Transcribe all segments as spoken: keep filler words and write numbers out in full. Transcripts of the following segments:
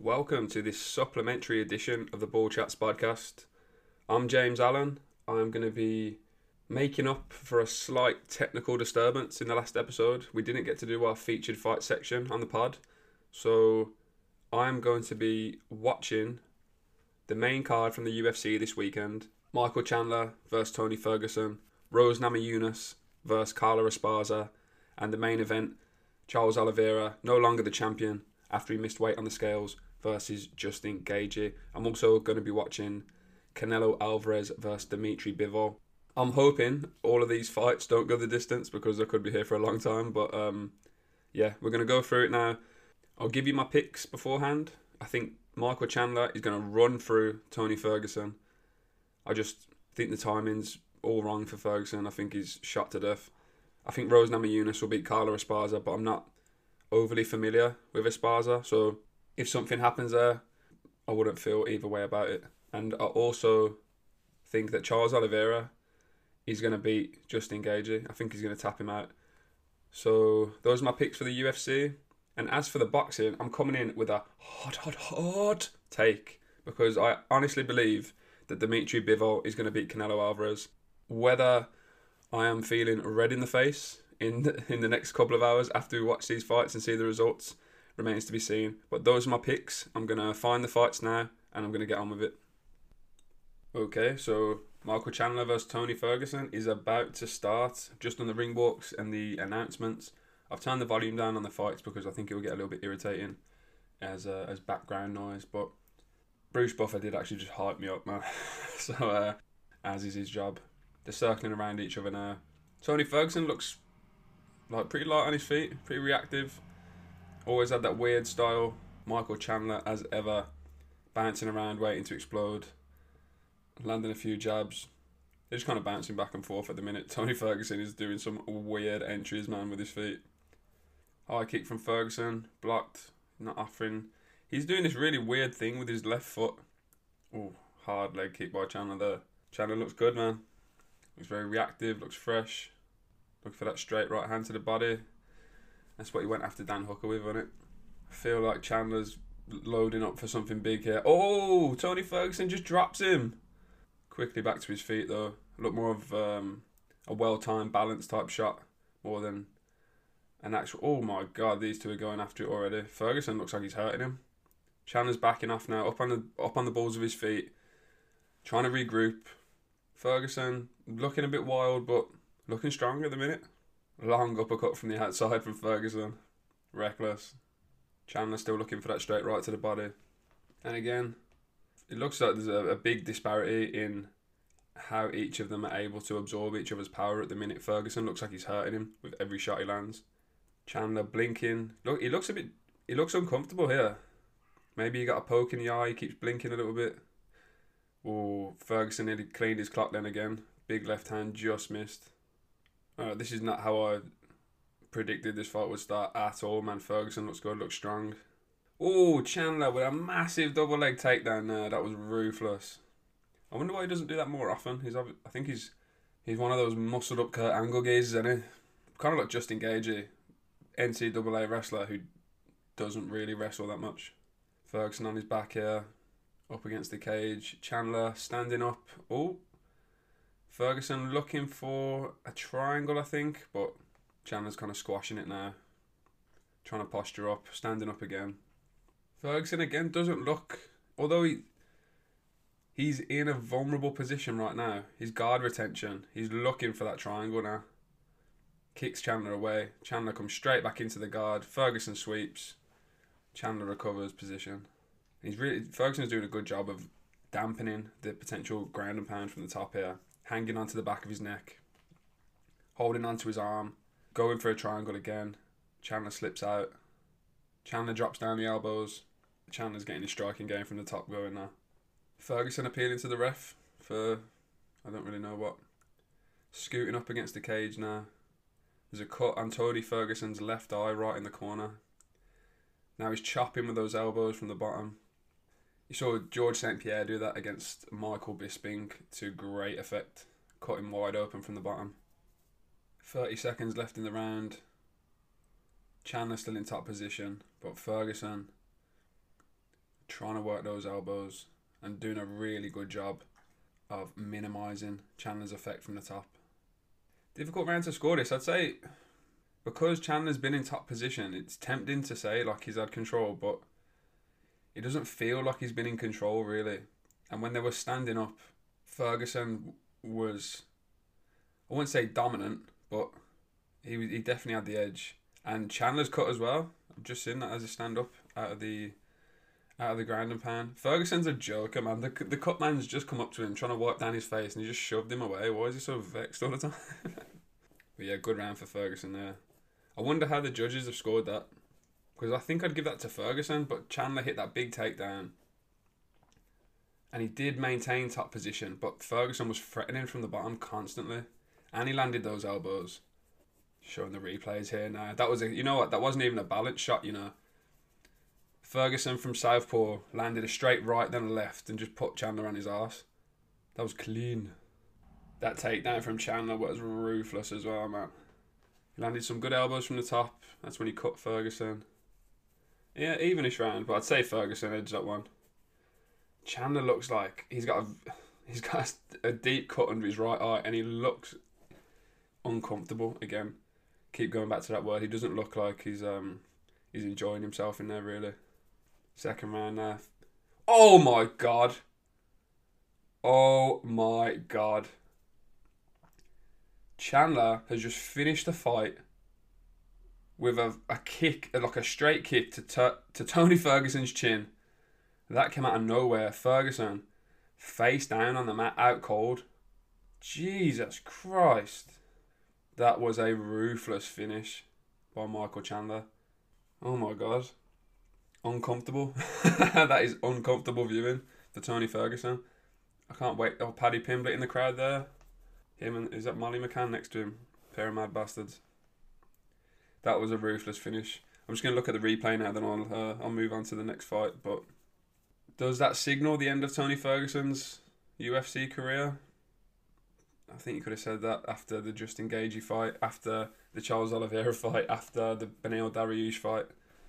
Welcome to this supplementary edition of the Ball Chats podcast. I'm James Allen. I'm going to be making up for a slight technical disturbance in the last episode. We didn't get to do our featured fight section on the pod, so I'm going to be watching the main card from the U F C this weekend. Michael Chandler versus Tony Ferguson, Rose Namajunas versus Carla Esparza, and the main event, Charles Oliveira, no longer the champion after he missed weight on the scales, versus Justin Gaethje. I'm also going to be watching Canelo Alvarez versus Dimitri Bivol. I'm hoping all of these fights don't go the distance because I could be here for a long time, but um, yeah, we're going to go through it now. I'll give you my picks beforehand. I think Michael Chandler is going to run through Tony Ferguson. I just think the timing's all wrong for Ferguson. I think he's shot to death. I think Rose Namajunas will beat Carla Esparza, but I'm not overly familiar with Esparza, so if something happens there, I wouldn't feel either way about it. And I also think that Charles Oliveira is going to beat Justin Gaethje. I think he's going to tap him out. So those are my picks for the U F C. And as for the boxing, I'm coming in with a hot, hot, hot take, because I honestly believe that Dimitri Bivol is going to beat Canelo Alvarez. Whether I am feeling red in the face in the, in the next couple of hours after we watch these fights and see the results remains to be seen. But those are my picks. I'm going to find the fights now and I'm going to get on with it. Okay, so Michael Chandler versus Tony Ferguson is about to start. Just on the ring walks and the announcements. I've turned the volume down on the fights because I think it will get a little bit irritating as uh, as background noise. But Bruce Buffer did actually just hype me up, man. so, uh, as is his job. They're circling around each other now. Tony Ferguson looks like pretty light on his feet, pretty reactive. Always had that weird style. Michael Chandler, as ever, bouncing around, waiting to explode. Landing a few jabs. They're just kind of bouncing back and forth at the minute. Tony Ferguson is doing some weird entries, man, with his feet. High kick from Ferguson. Blocked. Not offering. He's doing this really weird thing with his left foot. Oh, hard leg kick by Chandler there. Chandler looks good, man. Looks very reactive, looks fresh. Looking for that straight right hand to the body. That's what he went after Dan Hooker with, wasn't it? I feel like Chandler's loading up for something big here. Oh, Tony Ferguson just drops him. Quickly back to his feet, though. Look more of um, a well-timed, balanced type shot more than an actual... Oh, my God, these two are going after it already. Ferguson looks like he's hurting him. Chandler's backing off now, up on the up on the balls of his feet. Trying to regroup. Ferguson looking a bit wild, but looking strong at the minute. Long uppercut from the outside from Ferguson. Reckless. Chandler still looking for that straight right to the body. And again, it looks like there's a, a big disparity in how each of them are able to absorb each other's power at the minute. Ferguson looks like he's hurting him with every shot he lands. Chandler blinking. Look, he looks a bit... He looks uncomfortable here. Maybe he got a poke in the eye. He keeps blinking a little bit. Oh, Ferguson nearly cleaned his clock then again. Big left hand just missed. Uh, this is not how I predicted this fight would start at all, man. Ferguson looks good, looks strong. Oh, Chandler with a massive double leg takedown there. That was ruthless. I wonder why he doesn't do that more often. He's, I think he's he's one of those muscled up Kurt Angle gazes, isn't he? Kind of like Justin Gaethje, N C double A wrestler who doesn't really wrestle that much. Ferguson on his back here, up against the cage. Chandler standing up. Oh. Ferguson looking for a triangle, I think, but Chandler's kind of squashing it now. Trying to posture up, standing up again. Ferguson again doesn't look, although he he's in a vulnerable position right now. His guard retention, he's looking for that triangle now. Kicks Chandler away. Chandler comes straight back into the guard. Ferguson sweeps. Chandler recovers position. He's really Ferguson's doing a good job of dampening the potential ground and pound from the top here. Hanging onto the back of his neck, holding onto his arm, going for a triangle again. Chandler slips out. Chandler drops down the elbows. Chandler's getting his striking game from the top going now. Ferguson appealing to the ref for, I don't really know what. Scooting up against the cage now. There's a cut on Tony Ferguson's left eye right in the corner. Now he's chopping with those elbows from the bottom. You saw George Saint Pierre do that against Michael Bisping to great effect. Cut him wide open from the bottom. thirty seconds left in the round. Chandler still in top position, but Ferguson trying to work those elbows and doing a really good job of minimising Chandler's effect from the top. Difficult round to score this. I'd say because Chandler's been in top position, it's tempting to say like he's had control, but it doesn't feel like he's been in control really. And when they were standing up, Ferguson was, I wouldn't say dominant, but he he definitely had the edge. And Chandler's cut as well. I've just seen that as a stand up out of the out of the ground and pound. Ferguson's a joker, man. The the cut man's just come up to him trying to wipe down his face and he just shoved him away. Why is he so vexed all the time? But yeah, good round for Ferguson there. I wonder how the judges have scored that. Because I think I'd give that to Ferguson, but Chandler hit that big takedown. And he did maintain top position, but Ferguson was threatening from the bottom constantly. And he landed those elbows. Showing the replays here now. That was a, you know what, that wasn't even a balance shot, you know. Ferguson from southpaw landed a straight right then a left and just put Chandler on his arse. That was clean. That takedown from Chandler was ruthless as well, man. He landed some good elbows from the top. That's when he cut Ferguson. Yeah, evenish round, but I'd say Ferguson edged that one. Chandler looks like he's got a he's got a deep cut under his right eye, and he looks uncomfortable again. Keep going back to that word. He doesn't look like he's um he's enjoying himself in there really. Second round there. Oh my god. Oh my god. Chandler has just finished the fight with a, a kick, like a straight kick to t- to Tony Ferguson's chin. That came out of nowhere. Ferguson face down on the mat, out cold. Jesus Christ. That was a ruthless finish by Michael Chandler. Oh my god. Uncomfortable. That is uncomfortable viewing for Tony Ferguson. I can't wait. Oh, Paddy Pimblett in the crowd there. Him and, is that Molly McCann next to him? Pair of mad bastards. That was a ruthless finish. I'm just going to look at the replay now, then I'll, uh, I'll move on to the next fight. But does that signal the end of Tony Ferguson's U F C career? I think you could have said that after the Justin Gaethje fight, after the Charles Oliveira fight, after the Beneil Dariush fight.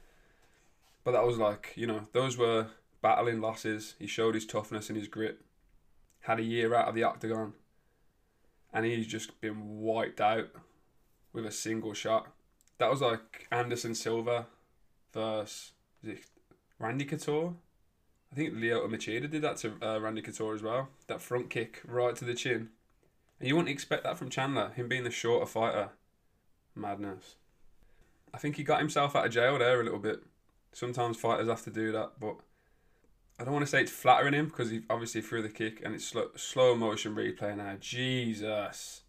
But that was like, you know, those were battling losses. He showed his toughness and his grit. Had a year out of the octagon. And he's just been wiped out with a single shot. That was like Anderson Silva versus is it Randy Couture? I think Lyoto Machida did that to uh, Randy Couture as well. That front kick right to the chin. And you wouldn't expect that from Chandler, him being the shorter fighter. Madness. I think he got himself out of jail there a little bit. Sometimes fighters have to do that, but I don't want to say it's flattering him because he obviously threw the kick and it's slow, slow motion replay now. Jesus.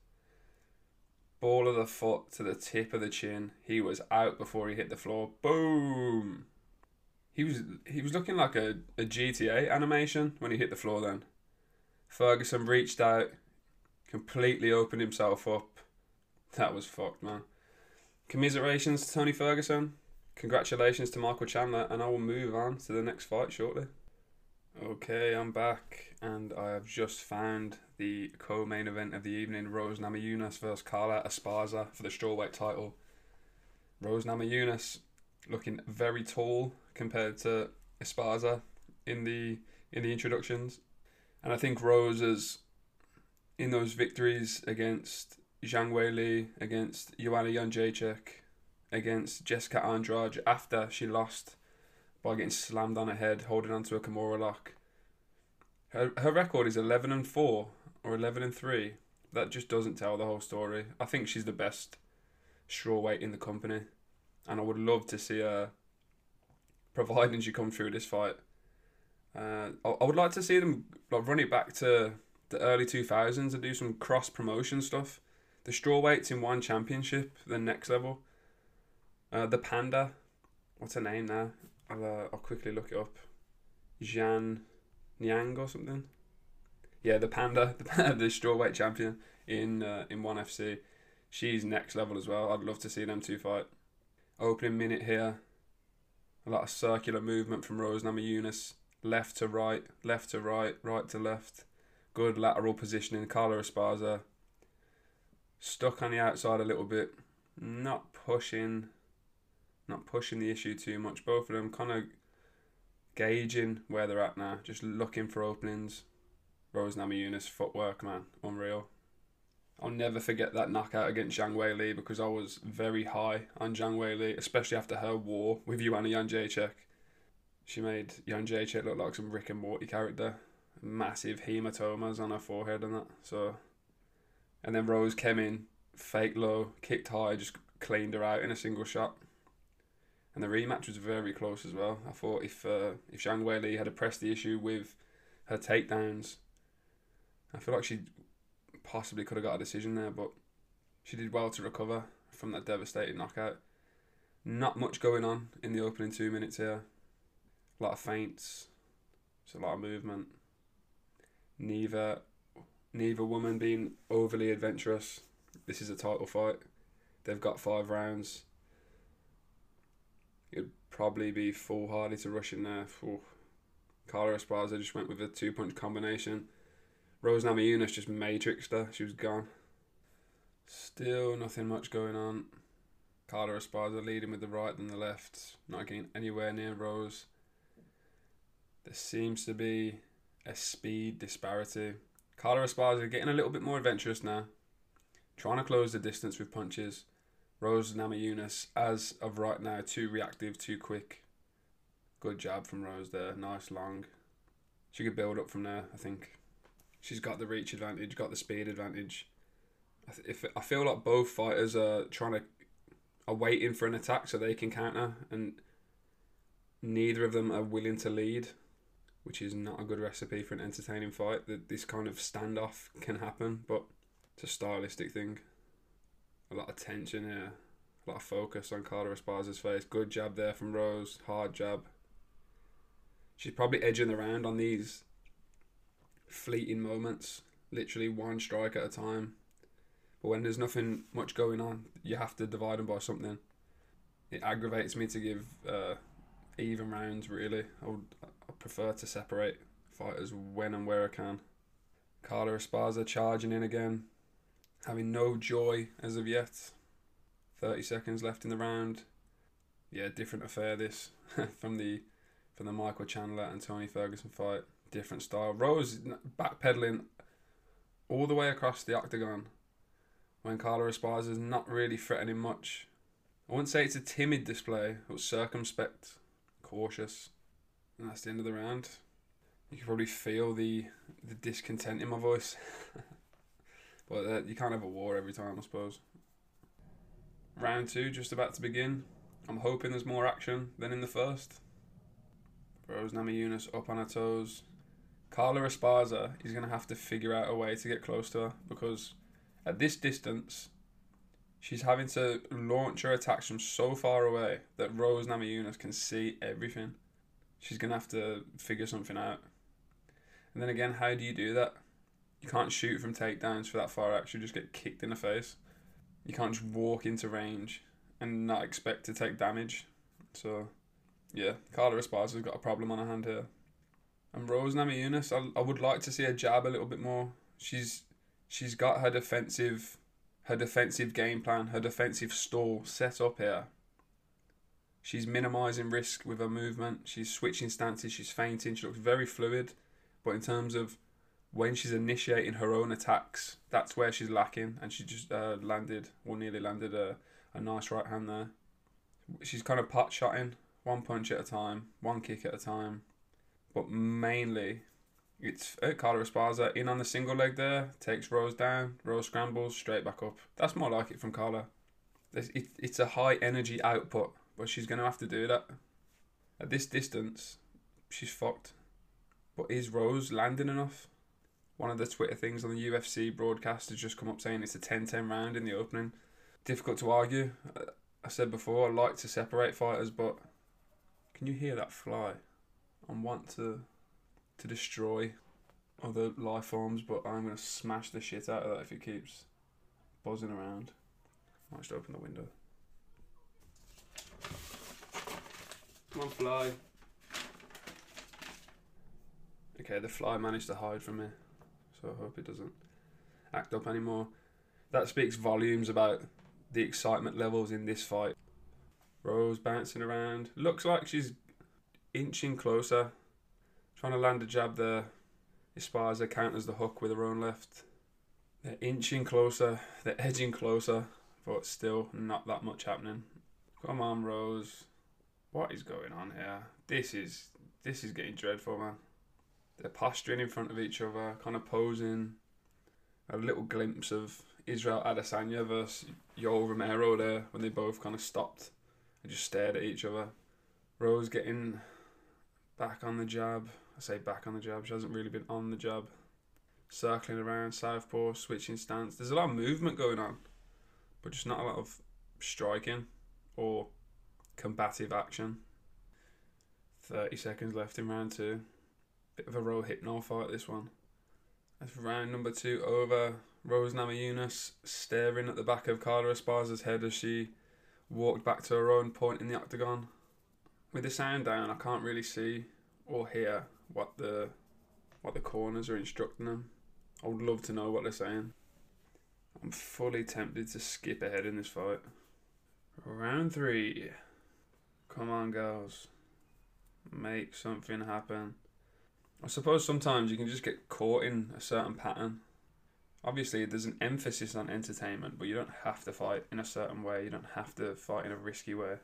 Ball of the foot to the tip of the chin. He was out before he hit the floor. Boom. He was he was looking like a, a G T A animation when he hit the floor then. Ferguson reached out, completely opened himself up. That was fucked, man. Commiserations to Tony Ferguson. Congratulations to Michael Chandler, and I will move on to the next fight shortly. Okay, I'm back, and I have just found the co-main event of the evening, Rose Namajunas versus Carla Esparza for the strawweight title. Rose Namajunas looking very tall compared to Esparza in the in the introductions, and I think Rose is in those victories against Zhang Weili, against Joanna Jędrzejczyk, against Jessica Andrade after she lost by getting slammed on her head, holding onto a Kimura lock. Her her record is eleven and four or eleven and three. That just doesn't tell the whole story. I think she's the best strawweight in the company, and I would love to see her, providing she comes through this fight. Uh, I, I would like to see them like run it back to the early two thousands and do some cross promotion stuff. The strawweights in one championship, the next level. Uh, the Panda, what's her name now? I'll uh, I'll quickly look it up. Zhan Niang or something. Yeah, the Panda, the, the strawweight champion in uh, in ONE F C. She's next level as well. I'd love to see them two fight. Opening minute here. A lot of circular movement from Rose Namajunas. Left to right, left to right, right to left. Good lateral positioning. Carla Esparza stuck on the outside a little bit. Not pushing... Not pushing the issue too much. Both of them kind of gauging where they're at now, just looking for openings. Rose Namajunas footwork, man, unreal. I'll never forget that knockout against Zhang Weili because I was very high on Zhang Weili, especially after her war with Joanna Jędrzejczyk. She made Jędrzejczyk look like some Rick and Morty character. Massive hematomas on her forehead and that. So, and then Rose came in, fake low, kicked high, just cleaned her out in a single shot. And the rematch was very close as well. I thought if uh, if Zhang Weili had pressed the issue with her takedowns, I feel like she possibly could have got a decision there, but she did well to recover from that devastating knockout. Not much going on in the opening two minutes here. A lot of feints. It's a lot of movement. Neither, neither woman being overly adventurous. This is a title fight. They've got five rounds. It'd probably be foolhardy to rush in there. Ooh. Carla Esparza just went with a two-punch combination. Rose Namajunas just matrixed her. She was gone. Still nothing much going on. Carla Esparza leading with the right and the left. Not getting anywhere near Rose. There seems to be a speed disparity. Carla Esparza getting a little bit more adventurous now. Trying to close the distance with punches. Rose Namajunas, as of right now, too reactive, too quick. Good jab from Rose there. Nice long. She could build up from there, I think. She's got the reach advantage, got the speed advantage. I, th- if I feel like both fighters are trying to are waiting for an attack so they can counter, and neither of them are willing to lead, which is not a good recipe for an entertaining fight. That this kind of standoff can happen, but it's a stylistic thing. A lot of tension here, a lot of focus on Carla Esparza's face. Good jab there from Rose, hard jab. She's probably edging around on these fleeting moments, literally one strike at a time. But when there's nothing much going on, you have to divide them by something. It aggravates me to give uh, even rounds, really. I would I prefer to separate fighters when and where I can. Carla Esparza charging in again, having no joy as of yet. thirty seconds left in the round. Yeah, different affair this from the from the Michael Chandler and Tony Ferguson fight. Different style. Rose backpedaling all the way across the octagon when Carla Esparza is not really threatening much. I wouldn't say it's a timid display, but circumspect, cautious. And that's the end of the round. You can probably feel the the discontent in my voice. But uh, you can't have a war every time, I suppose. Round two just about to begin. I'm hoping there's more action than in the first. Rose Namajunas up on her toes. Carla Esparza is going to have to figure out a way to get close to her, because at this distance, she's having to launch her attacks from so far away that Rose Namajunas can see everything. She's going to have to figure something out. And then again, how do you do that? You can't shoot from takedowns for that far out. You just get kicked in the face. You can't just walk into range and not expect to take damage. So, yeah, Carla Esparza's got a problem on her hand here. And Rose Namajunas, I, I would like to see her jab a little bit more. She's she's got her defensive her defensive game plan, her defensive stall set up here. She's minimising risk with her movement. She's switching stances. She's feinting. She looks very fluid. But in terms of when she's initiating her own attacks, that's where she's lacking. And she just uh, landed, or nearly landed, a, a nice right hand there. She's kind of pot-shotting, one punch at a time, one kick at a time. But mainly, it's uh, Carla Esparza in on the single leg there, takes Rose down, Rose scrambles, straight back up. That's more like it from Carla. It's, it, it's a high energy output, but she's going to have to do that. At this distance, she's fucked. But is Rose landing enough? One of the Twitter things on the U F C broadcast has just come up saying it's a ten ten round in the opening. Difficult to argue. I said before, I like to separate fighters, but can you hear that fly? I want to to destroy other life forms, but I'm going to smash the shit out of that if it keeps buzzing around. Might just open the window. Come on, fly. Okay, the fly managed to hide from me, so I hope it doesn't act up anymore. That speaks volumes about the excitement levels in this fight. Rose bouncing around. Looks like she's inching closer. Trying to land a jab there. Esparza counters the hook with her own left. They're inching closer. They're edging closer. But still not that much happening. Come on, Rose. What is going on here? This is this is getting dreadful, man. They're posturing in front of each other, kind of posing. A little glimpse of Israel Adesanya versus Yoel Romero there when they both kind of stopped and just stared at each other. Rose getting back on the jab. I say back on the jab. She hasn't really been on the jab. Circling around, southpaw, switching stance. There's a lot of movement going on, but just not a lot of striking or combative action. thirty seconds left in round two. Bit of a Rohypnol fight, this one. That's round number two over. Rose Namajunas staring at the back of Carla Esparza's head as she walked back to her own point in the octagon. With the sound down, I can't really see or hear what the what the corners are instructing them. I would love to know what they're saying. I'm fully tempted to skip ahead in this fight. Round three. Come on, girls. Make something happen. I suppose sometimes you can just get caught in a certain pattern. Obviously, there's an emphasis on entertainment, but you don't have to fight in a certain way. You don't have to fight in a risky way.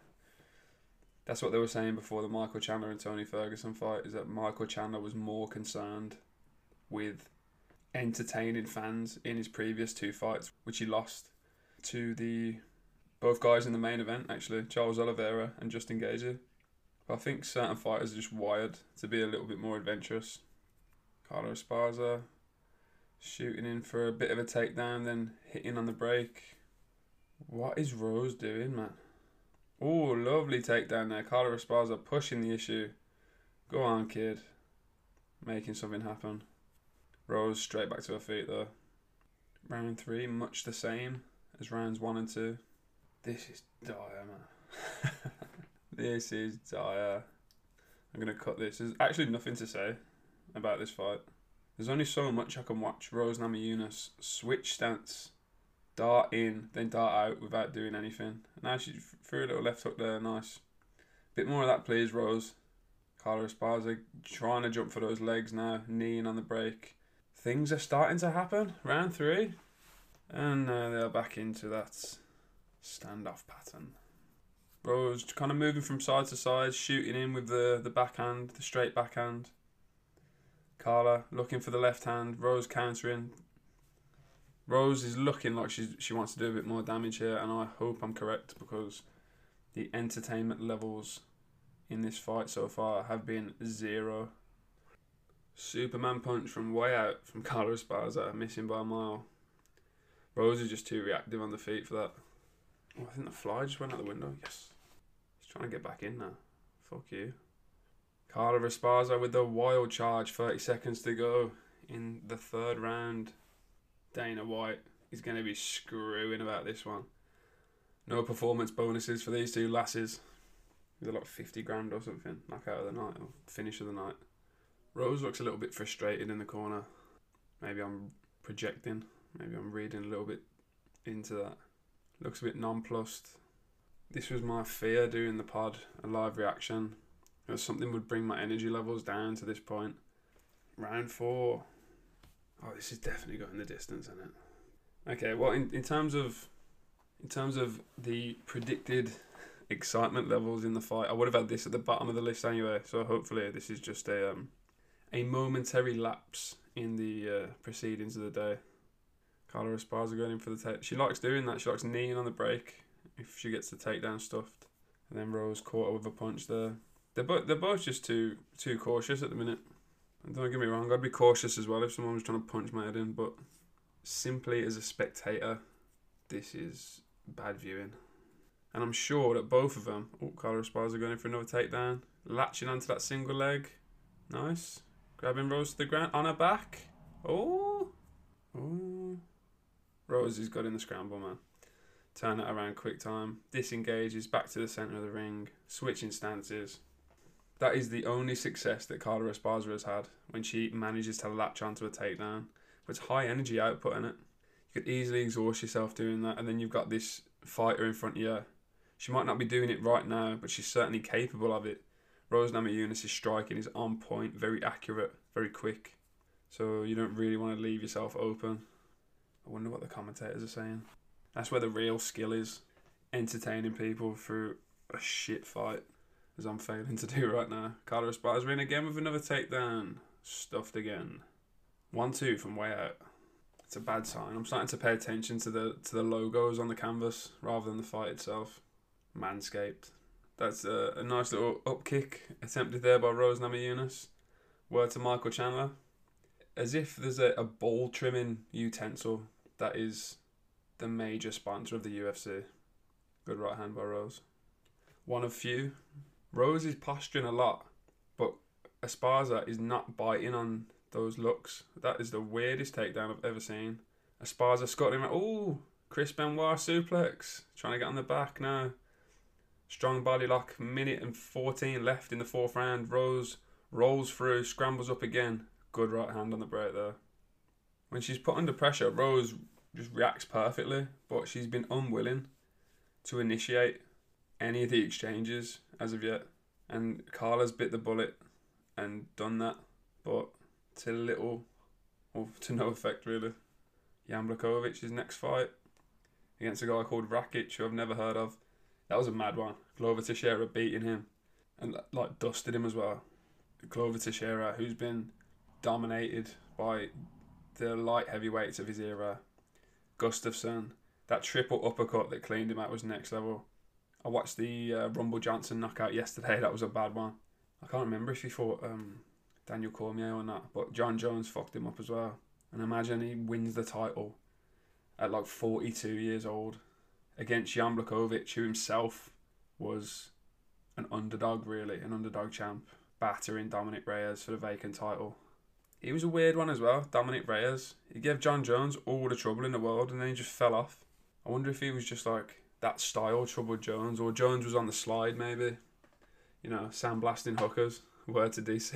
That's what they were saying before the Michael Chandler and Tony Ferguson fight, is that Michael Chandler was more concerned with entertaining fans in his previous two fights, which he lost to the both guys in the main event, actually, Charles Oliveira and Justin Gaethje. But I think certain fighters are just wired to be a little bit more adventurous. Carla Esparza shooting in for a bit of a takedown, then hitting on the break. What is Rose doing, man? Oh, lovely takedown there. Carla Esparza pushing the issue. Go on, kid. Making something happen. Rose straight back to her feet, though. Round three, much the same as rounds one and two. This is dire, man. This is dire. I'm going to cut this. There's actually nothing to say about this fight. There's only so much I can watch Rose Namajunas switch stance, dart in, then dart out without doing anything. Now she threw a little left hook there, nice. Bit more of that, please, Rose. Carla Esparza trying to jump for those legs now, kneeing on the break. Things are starting to happen. Round three. And uh, they're back into that standoff pattern. Rose kind of moving from side to side, shooting in with the, the backhand, the straight backhand. Carla looking for the left hand, Rose countering. Rose is looking like she's, she wants to do a bit more damage here, and I hope I'm correct, because the entertainment levels in this fight so far have been zero. Superman punch from way out from Carla Esparza, missing by a mile. Rose is just too reactive on the feet for that. Oh, I think the fly just went out the window. Yes. He's trying to get back in now. Fuck you. Carla Esparza with the wild charge. thirty seconds to go in the third round. Dana White is going to be screwing about this one. No performance bonuses for these two lasses. They're like fifty grand or something. Knockout of the night or finish of the night. Rose looks a little bit frustrated in the corner. Maybe I'm projecting. Maybe I'm reading a little bit into that. Looks a bit nonplussed. This was my fear doing the pod, a live reaction. You know, something would bring my energy levels down to this point. Round four. Oh, this is definitely going the distance, isn't it? Okay, well, in, in terms of in terms of the predicted excitement levels in the fight, I would have had this at the bottom of the list anyway. So hopefully, this is just a um, a momentary lapse in the uh, proceedings of the day. Carla Esparza going in for the take. She likes doing that. She likes kneeing on the break if she gets the takedown stuffed. And then Rose caught her with a punch there. They're both they're both just too too cautious at the minute. And don't get me wrong, I'd be cautious as well if someone was trying to punch my head in. But simply as a spectator, this is bad viewing. And I'm sure that both of them. Oh, Carla Esparza going in for another takedown, latching onto that single leg. Nice. Grabbing Rose to the ground on her back. Oh, oh. Rose has got in the scramble, man. Turn it around quick time. Disengages back to the centre of the ring. Switching stances. That is the only success that Carla Esparza has had when she manages to latch onto a takedown. But it's high energy output in it. You could easily exhaust yourself doing that, and then you've got this fighter in front of you. She might not be doing it right now, but she's certainly capable of it. Rose Namajunas' striking is on point, very accurate, very quick. So you don't really want to leave yourself open. I wonder what the commentators are saying. That's where the real skill is. Entertaining people through a shit fight, as I'm failing to do right now. Carla Esparza in again with another takedown. Stuffed again. one two from way out. It's a bad sign. I'm starting to pay attention to the to the logos on the canvas rather than the fight itself. Manscaped. That's a, a nice little up kick attempted there by Rose Namajunas. Word to Michael Chandler. As if there's a, a ball trimming utensil that is the major sponsor of the U F C. Good right hand by Rose. One of few. Rose is posturing a lot, but Esparza is not biting on those looks. That is the weirdest takedown I've ever seen. Esparza scuttling around. Ooh, Chris Benoit suplex. Trying to get on the back now. Strong body lock. Minute and fourteen left in the fourth round. Rose rolls through, scrambles up again. Good right hand on the break there. When she's put under pressure, Rose just reacts perfectly, but she's been unwilling to initiate any of the exchanges as of yet. And Carla's bit the bullet and done that, but to little or to no effect really. Jan Blachowicz' next fight against a guy called Rakic, who I've never heard of. That was a mad one. Glover Teixeira beating him and like dusted him as well. Glover Teixeira, who's been dominated by the light heavyweights of his era. Gustafsson, that triple uppercut that cleaned him out was next level. I watched the uh, Rumble Johnson knockout yesterday. That was a bad one. I can't remember if he fought um, Daniel Cormier or not, but John Jones fucked him up as well. And imagine he wins the title at like forty-two years old against Jan Blachowicz, who himself was an underdog really, an underdog champ, battering Dominic Reyes for the vacant title. He was a weird one as well, Dominic Reyes. He gave John Jones all the trouble in the world and then he just fell off. I wonder if he was just like that style troubled Jones, or Jones was on the slide maybe. You know, sandblasting hookers. Word to D C.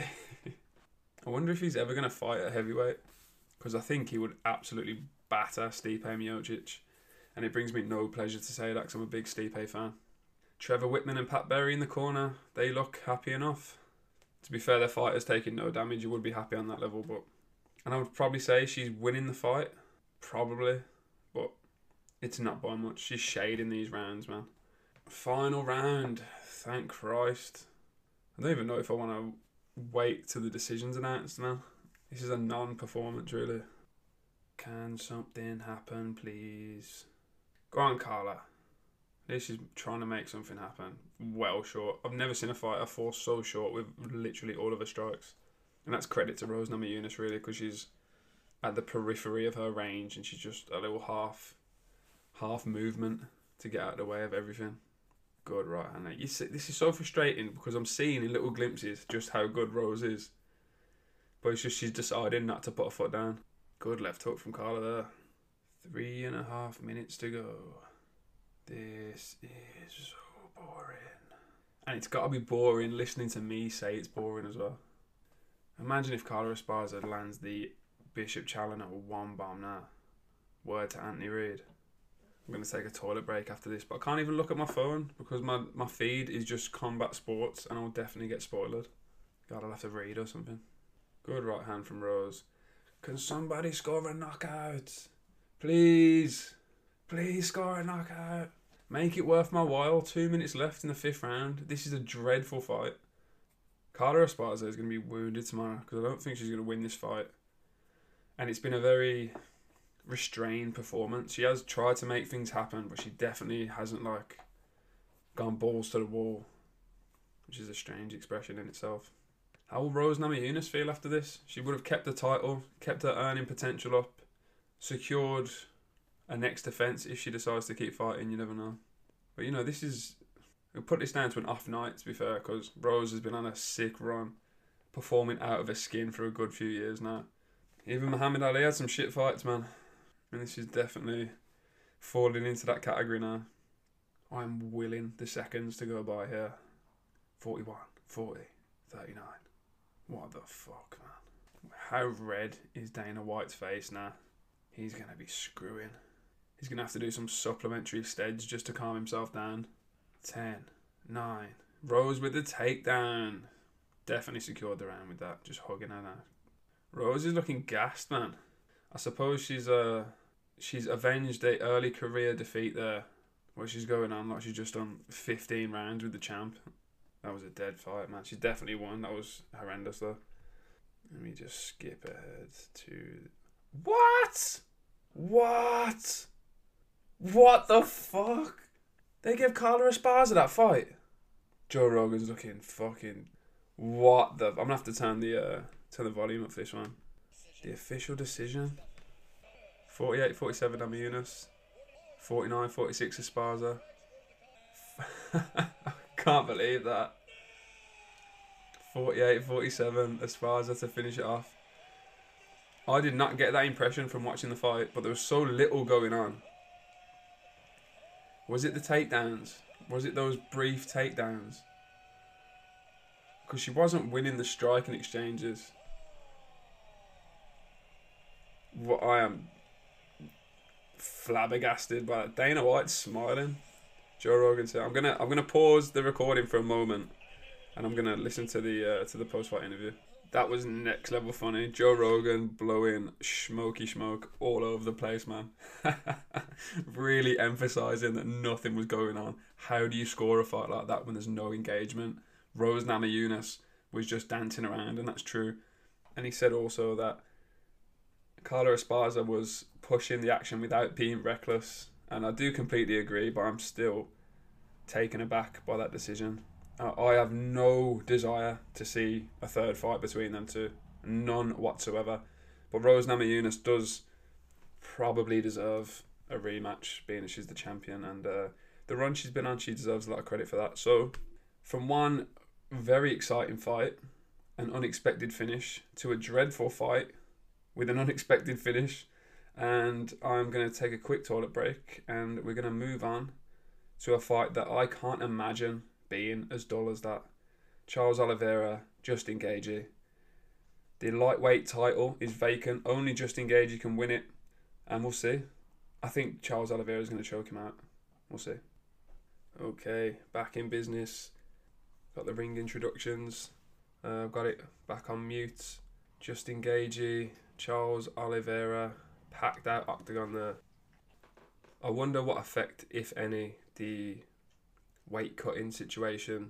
I wonder if he's ever going to fight at heavyweight, because I think he would absolutely batter Stipe Miocic. And it brings me no pleasure to say that because I'm a big Stipe fan. Trevor Whitman and Pat Berry in the corner. They look happy enough. To be fair, their fighter's taking no damage. You would be happy on that level, but... And I would probably say she's winning the fight. Probably. But it's not by much. She's shading these rounds, man. Final round. Thank Christ. I don't even know if I want to wait till the decision's announced, man. This is a non-performance, really. Can something happen, please? Go on, Carla. This is trying to make something happen. Well short. I've never seen a fighter fall so short with literally all of her strikes. And that's credit to Rose Namajunas, really, because she's at the periphery of her range and she's just a little half half movement to get out of the way of everything. Good right hand. You see, this is so frustrating because I'm seeing in little glimpses just how good Rose is. But it's just she's deciding not to put a foot down. Good left hook from Carla there. Three and a half minutes to go. This is so boring. And it's got to be boring listening to me say it's boring as well. Imagine if Carla Esparza lands the Bishop Challenger one bomb now. Word to Anthony Reid. I'm going to take a toilet break after this, but I can't even look at my phone because my, my feed is just combat sports and I'll definitely get spoiled. God, I'll have to read or something. Good right hand from Rose. Can somebody score a knockout? Please. Please score a knockout. Make it worth my while. Two minutes left in the fifth round. This is a dreadful fight. Carla Esparza is going to be wounded tomorrow because I don't think she's going to win this fight. And it's been a very restrained performance. She has tried to make things happen, but she definitely hasn't like gone balls to the wall, which is a strange expression in itself. How will Rose Namajunas feel after this? She would have kept the title, kept her earning potential up, secured a next defence if she decides to keep fighting. You never know. But you know, this is... We'll put this down to an off night, to be fair, because Rose has been on a sick run, performing out of her skin for a good few years now. Even Muhammad Ali had some shit fights, man. And this is definitely falling into that category now. I'm willing the seconds to go by here. forty-one, forty, thirty-nine. What the fuck, man? How red is Dana White's face now? He's going to be screwing. He's going to have to do some supplementary steads just to calm himself down. ten, nine, Rose with the takedown. Definitely secured the round with that. Just hugging her now. Rose is looking gassed, man. I suppose she's uh she's avenged a early career defeat there. Where she's going on like she's just done fifteen rounds with the champ. That was a dead fight, man. She's definitely won. That was horrendous, though. Let me just skip ahead to... What? What? What the fuck? They gave Carla Esparza that fight? Joe Rogan's looking fucking... What the... I'm going to have to turn the, uh, turn the volume up for this one. The official decision. forty-eight forty-seven Namajunas. forty-nine forty-six Esparza. Can't believe that. forty-eight forty-seven Esparza to finish it off. I did not get that impression from watching the fight, but there was so little going on. Was it the takedowns? Was it those brief takedowns? Because she wasn't winning the striking exchanges. What I am flabbergasted by it. Dana White's smiling. Joe Rogan said, "I'm gonna, I'm gonna pause the recording for a moment, and I'm gonna listen to the, uh, to the post-fight interview." That was next level funny. Joe Rogan blowing smoky smoke all over the place, man. Really emphasizing that nothing was going on. How do you score a fight like that when there's no engagement? Rose Namajunas was just dancing around, and that's true. And he said also that Carla Esparza was pushing the action without being reckless. And I do completely agree, but I'm still taken aback by that decision. Uh, I have no desire to see a third fight between them two. None whatsoever. But Rose Namajunas does probably deserve a rematch, being that she's the champion. And uh, the run she's been on, she deserves a lot of credit for that. So, from one very exciting fight, an unexpected finish, to a dreadful fight with an unexpected finish. And I'm going to take a quick toilet break, and we're going to move on to a fight that I can't imagine being as dull as that. Charles Oliveira, Justin Gaethje. The lightweight title is vacant. Only Justin Gaethje can win it, and we'll see. I think Charles Oliveira is going to choke him out. We'll see. Okay, back in business. Got the ring introductions. Uh, got it back on mute. Justin Gaethje, Charles Oliveira. Packed out octagon there. I wonder what effect, if any, the weight cutting situation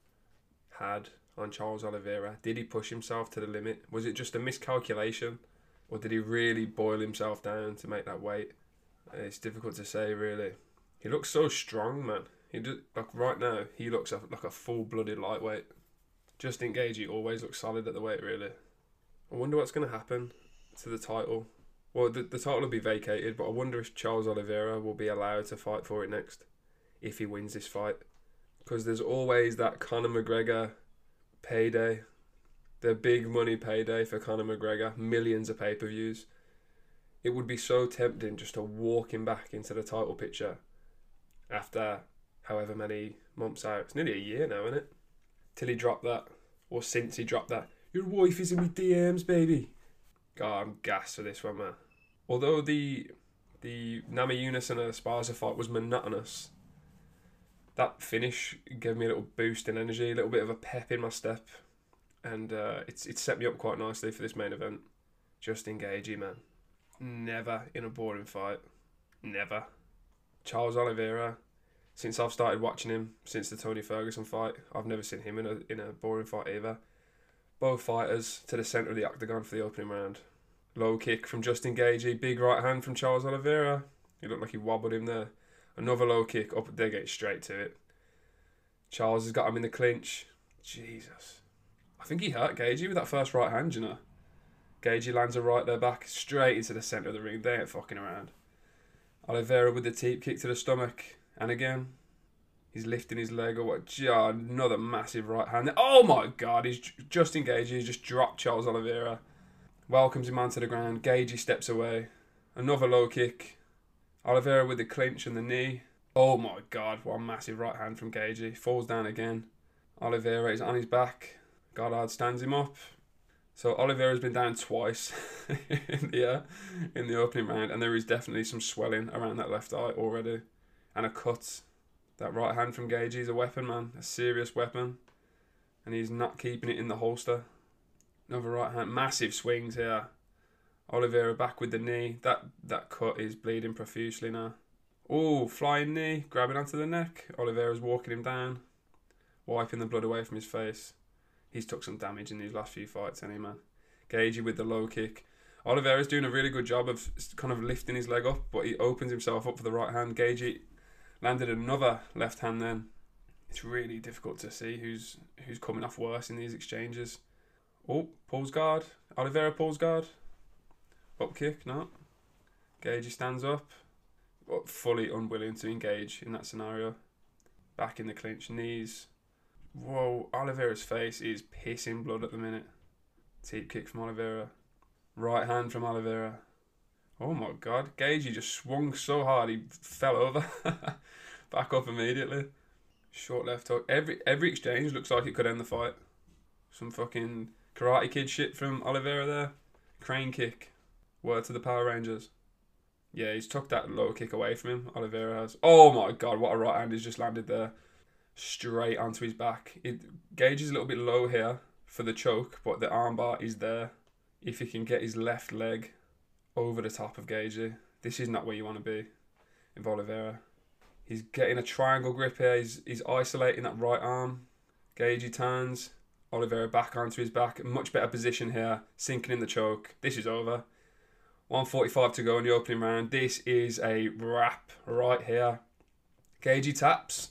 had on Charles Oliveira. Did he push himself to the limit? Was it just a miscalculation? Or did he really boil himself down to make that weight? It's difficult to say, really. He looks so strong, man. He do, like right now, he looks like a full-blooded lightweight. Justin Gaethje always looks solid at the weight, really. I wonder what's going to happen to the title. Well, the, the title will be vacated, but I wonder if Charles Oliveira will be allowed to fight for it next, if he wins this fight. Because there's always that Conor McGregor payday, the big money payday for Conor McGregor, millions of pay-per-views. It would be so tempting just to walk him back into the title picture after however many months out. It's nearly a year now, isn't it? Till he dropped that, or since he dropped that. Your wife is in my D Ms, baby. God, I'm gassed for this one, man. Although the the Namajunas and Esparza fight was monotonous, that finish gave me a little boost in energy, a little bit of a pep in my step, and uh, it's it set me up quite nicely for this main event. Justin Gaethje, man. Never in a boring fight. Never. Charles Oliveira, since I've started watching him, since the Tony Ferguson fight, I've never seen him in a in a boring fight either. Both fighters to the centre of the octagon for the opening round. Low kick from Justin Gaethje, big right hand from Charles Oliveira. He looked like he wobbled him there. Another low kick, up they get straight to it. Charles has got him in the clinch. Jesus. I think he hurt Gaethje with that first right hand, you know. Gaethje lands a right there back, straight into the centre of the ring. They ain't fucking around. Oliveira with the teep kick to the stomach. And again, he's lifting his leg or what? Oh, another massive right hand. Oh my God, he's Justin Gaethje. He's just dropped Charles Oliveira. Welcomes him onto the ground. Gaethje steps away. Another low kick. Oliveira with the clinch and the knee. Oh my God, what a massive right hand from Gaethje. Falls down again. Oliveira is on his back. Goddard stands him up. So Oliveira's been down twice in the uh, in the opening round, and there is definitely some swelling around that left eye already, and a cut That right hand from Gaethje is a weapon, man. A serious weapon. And he's not keeping it in the holster. Another right hand. Massive swings here. Oliveira back with the knee. That that cut is bleeding profusely now. Oh, flying knee. Grabbing onto the neck. Oliveira's walking him down. Wiping the blood away from his face. He's took some damage in these last few fights, any man. Gaethje with the low kick. Oliveira's doing a really good job of kind of lifting his leg up, but he opens himself up for the right hand. Gaethje landed another left hand then. It's really difficult to see who's who's coming off worse in these exchanges. Oh, pulls guard. Oliveira pulls guard. Up kick, no. Gaethje stands up, but fully unwilling to engage in that scenario. Back in the clinch, knees. Whoa, Oliveira's face is pissing blood at the minute. Teep kick from Oliveira. Right hand from Oliveira. Oh my god, Gaethje just swung so hard he fell over. Back up immediately. Short left hook. Every every exchange looks like it could end the fight. Some fucking Karate Kid shit from Oliveira there. Crane kick. Word to the Power Rangers. Yeah, he's tucked that low kick away from him. Oliveira has. Oh my god, what a right hand has just landed there. Straight onto his back. It, Gaethje is a little bit low here for the choke, but the armbar is there. If he can get his left leg over the top of Gaethje, this is not where you want to be with Oliveira. He's getting a triangle grip here. He's, he's isolating that right arm. Gaethje turns. Oliveira back onto his back. Much better position here. Sinking in the choke. This is over. one forty-five to go in the opening round. This is a wrap right here. Gaethje taps.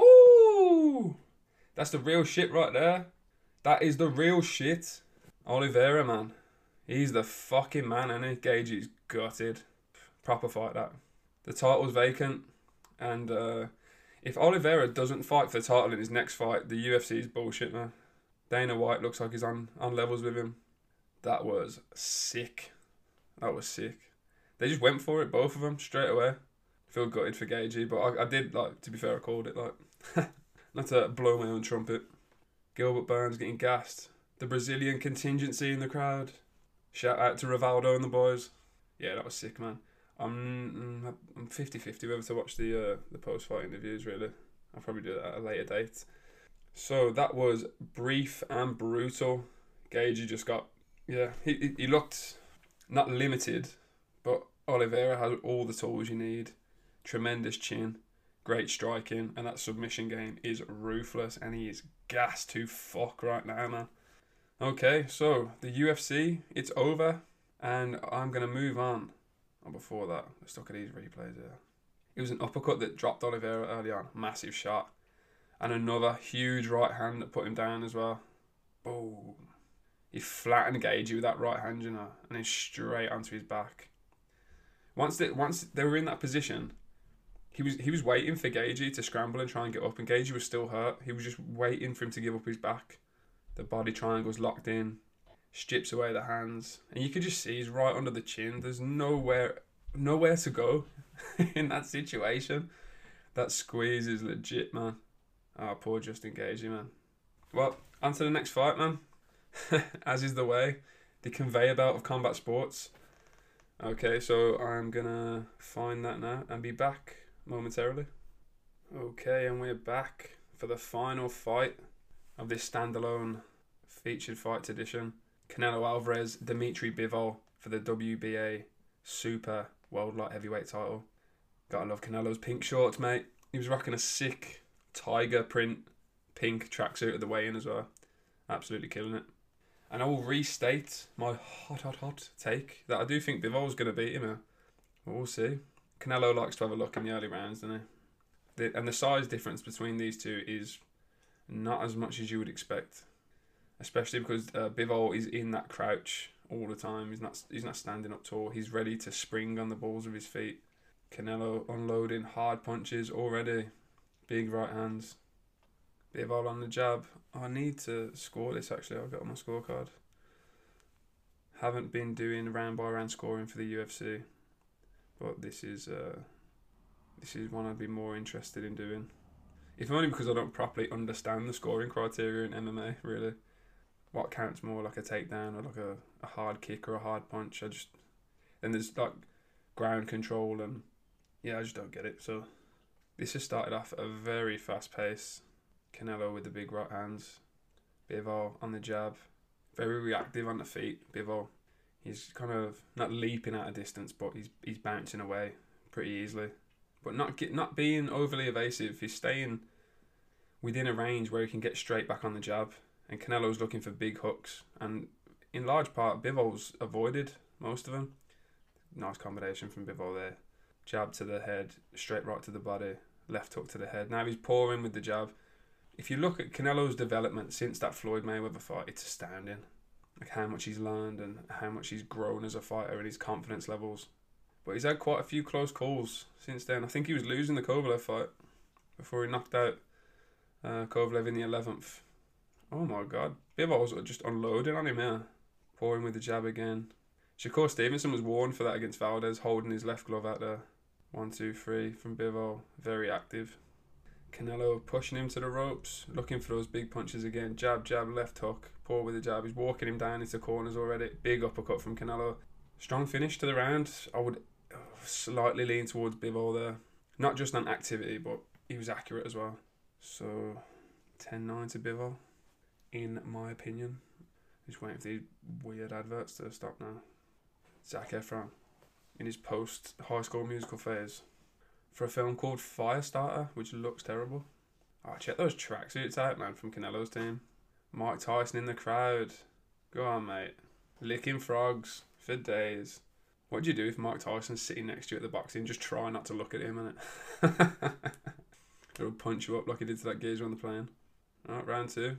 Woo! That's the real shit right there. That is the real shit. Oliveira, man. He's the fucking man, isn't he? Gaethje's gutted. Proper fight, that. The title's vacant. And uh, if Oliveira doesn't fight for the title in his next fight, the U F C is bullshit, man. Dana White looks like he's on, on levels with him. That was sick. That was sick. They just went for it, both of them, straight away. Feel gutted for Gaethje, but I, I did, like, to be fair, I called it, like, not to blow my own trumpet. Gilbert Burns getting gassed. The Brazilian contingency in the crowd. Shout out to Rivaldo and the boys. Yeah, that was sick, man. I'm I'm fifty-fifty whether to watch the uh, the post-fight interviews, really. I'll probably do that at a later date. So that was brief and brutal. Gaethje just got, yeah, he, he looked not limited, but Oliveira has all the tools you need. Tremendous chin, great striking, and that submission game is ruthless, and he is gassed to fuck right now, man. Okay, so the U F C, it's over, and I'm going to move on. Oh, before that, let's look at these replays here. It was an uppercut that dropped Oliveira early on, massive shot. And another huge right hand that put him down as well. Boom. He flattened Gaethje with that right hand, you know, and then straight onto his back. Once they, once they were in that position, he was he was waiting for Gaethje to scramble and try and get up, and Gaethje was still hurt. He was just waiting for him to give up his back. The body triangle's locked in, strips away the hands, and you could just see he's right under the chin. There's nowhere nowhere to go in that situation. That squeeze is legit, man. Oh, poor Justin Gaethje, man. Well, on to the next fight, man. As is the way. The conveyor belt of combat sports. Okay, so I'm gonna find that now and be back momentarily. Okay, and we're back for the final fight of this standalone featured fights edition. Canelo Alvarez, Dimitri Bivol for the W B A Super World Light Heavyweight title. Gotta love Canelo's pink shorts, mate. He was rocking a sick tiger print pink tracksuit at the weigh-in as well. Absolutely killing it. And I will restate my hot, hot, hot take that I do think Bivol's going to beat him here. We'll see. Canelo likes to have a look in the early rounds, doesn't he? The, and the size difference between these two is not as much as you would expect. Especially because uh, Bivol is in that crouch all the time. He's not, he's not standing up tall. He's ready to spring on the balls of his feet. Canelo unloading hard punches already. Big right hands. Bivol on the jab. I need to score this, actually. I've got on my scorecard. Haven't been doing round by round scoring for the U F C. But this is uh, this is one I'd be more interested in doing. If only because I don't properly understand the scoring criteria in M M A, really. What counts more, like a takedown or like a, a hard kick or a hard punch. I just... Then there's like ground control and... Yeah, I just don't get it, so... This has started off at a very fast pace. Canelo with the big right hands. Bivol on the jab. Very reactive on the feet. Bivol, he's kind of not leaping out of distance, but he's he's bouncing away pretty easily. But not get, not being overly evasive. He's staying within a range where he can get straight back on the jab. And Canelo's looking for big hooks. And in large part, Bivol's avoided most of them. Nice combination from Bivol there. Jab to the head, straight right to the body, left hook to the head. Now he's pouring with the jab. If you look at Canelo's development since that Floyd Mayweather fight, it's astounding. Like how much he's learned and how much he's grown as a fighter and his confidence levels. But he's had quite a few close calls since then. I think he was losing the Kovalev fight before he knocked out uh, Kovalev in the eleventh. Oh my God. Bivol's just unloading on him here. Pouring with the jab again. Shakur Stevenson was warned for that against Valdez, holding his left glove out there. One, two, three from Bivol. Very active. Canelo pushing him to the ropes, looking for those big punches again. Jab, jab, left hook. Pour with the jab. He's walking him down into corners already. Big uppercut from Canelo. Strong finish to the round. I would slightly lean towards Bivol there. Not just on activity, but he was accurate as well. So, ten nine to Bivol, in my opinion. Just waiting for these weird adverts to stop now. Zac Efron, in his post-High School Musical phase, for a film called Firestarter, which looks terrible. Oh, check those tracksuits out, man, from Canelo's team. Mike Tyson in the crowd. Go on, mate. Licking frogs for days. What do you do if Mike Tyson's sitting next to you at the boxing? Just try not to look at him, innit? It'll punch you up like he did to that geezer on the plane. Alright, round two.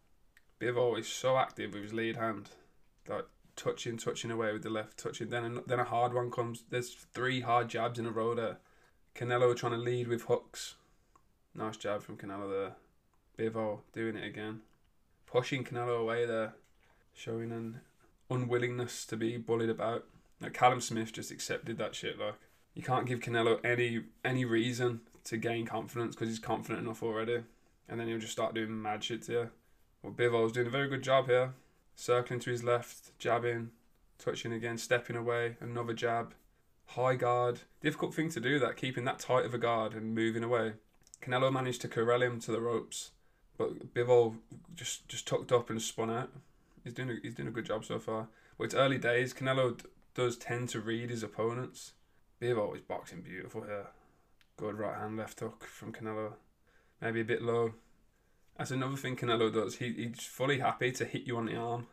Bivol is so active with his lead hand. Like, touching, touching away with the left, touching. Then a, then a hard one comes. There's three hard jabs in a row there. Canelo trying to lead with hooks. Nice jab from Canelo there. Bivol doing it again. Pushing Canelo away there. Showing an unwillingness to be bullied about. Like Callum Smith just accepted that shit. Like, you can't give Canelo any any reason to gain confidence because he's confident enough already. And then he'll just start doing mad shit to you. Well, Bivol's doing a very good job here. Circling to his left, jabbing, touching again, stepping away, another jab. High guard. Difficult thing to do that, keeping that tight of a guard and moving away. Canelo managed to corral him to the ropes, but Bivol just, just tucked up and spun out. He's doing a, he's doing a good job so far. Well, it's early days. Canelo d- does tend to read his opponents. Bivol is boxing beautiful here. Good right hand, left hook from Canelo. Maybe a bit low. That's another thing Canelo does. He He's fully happy to hit you on the arm.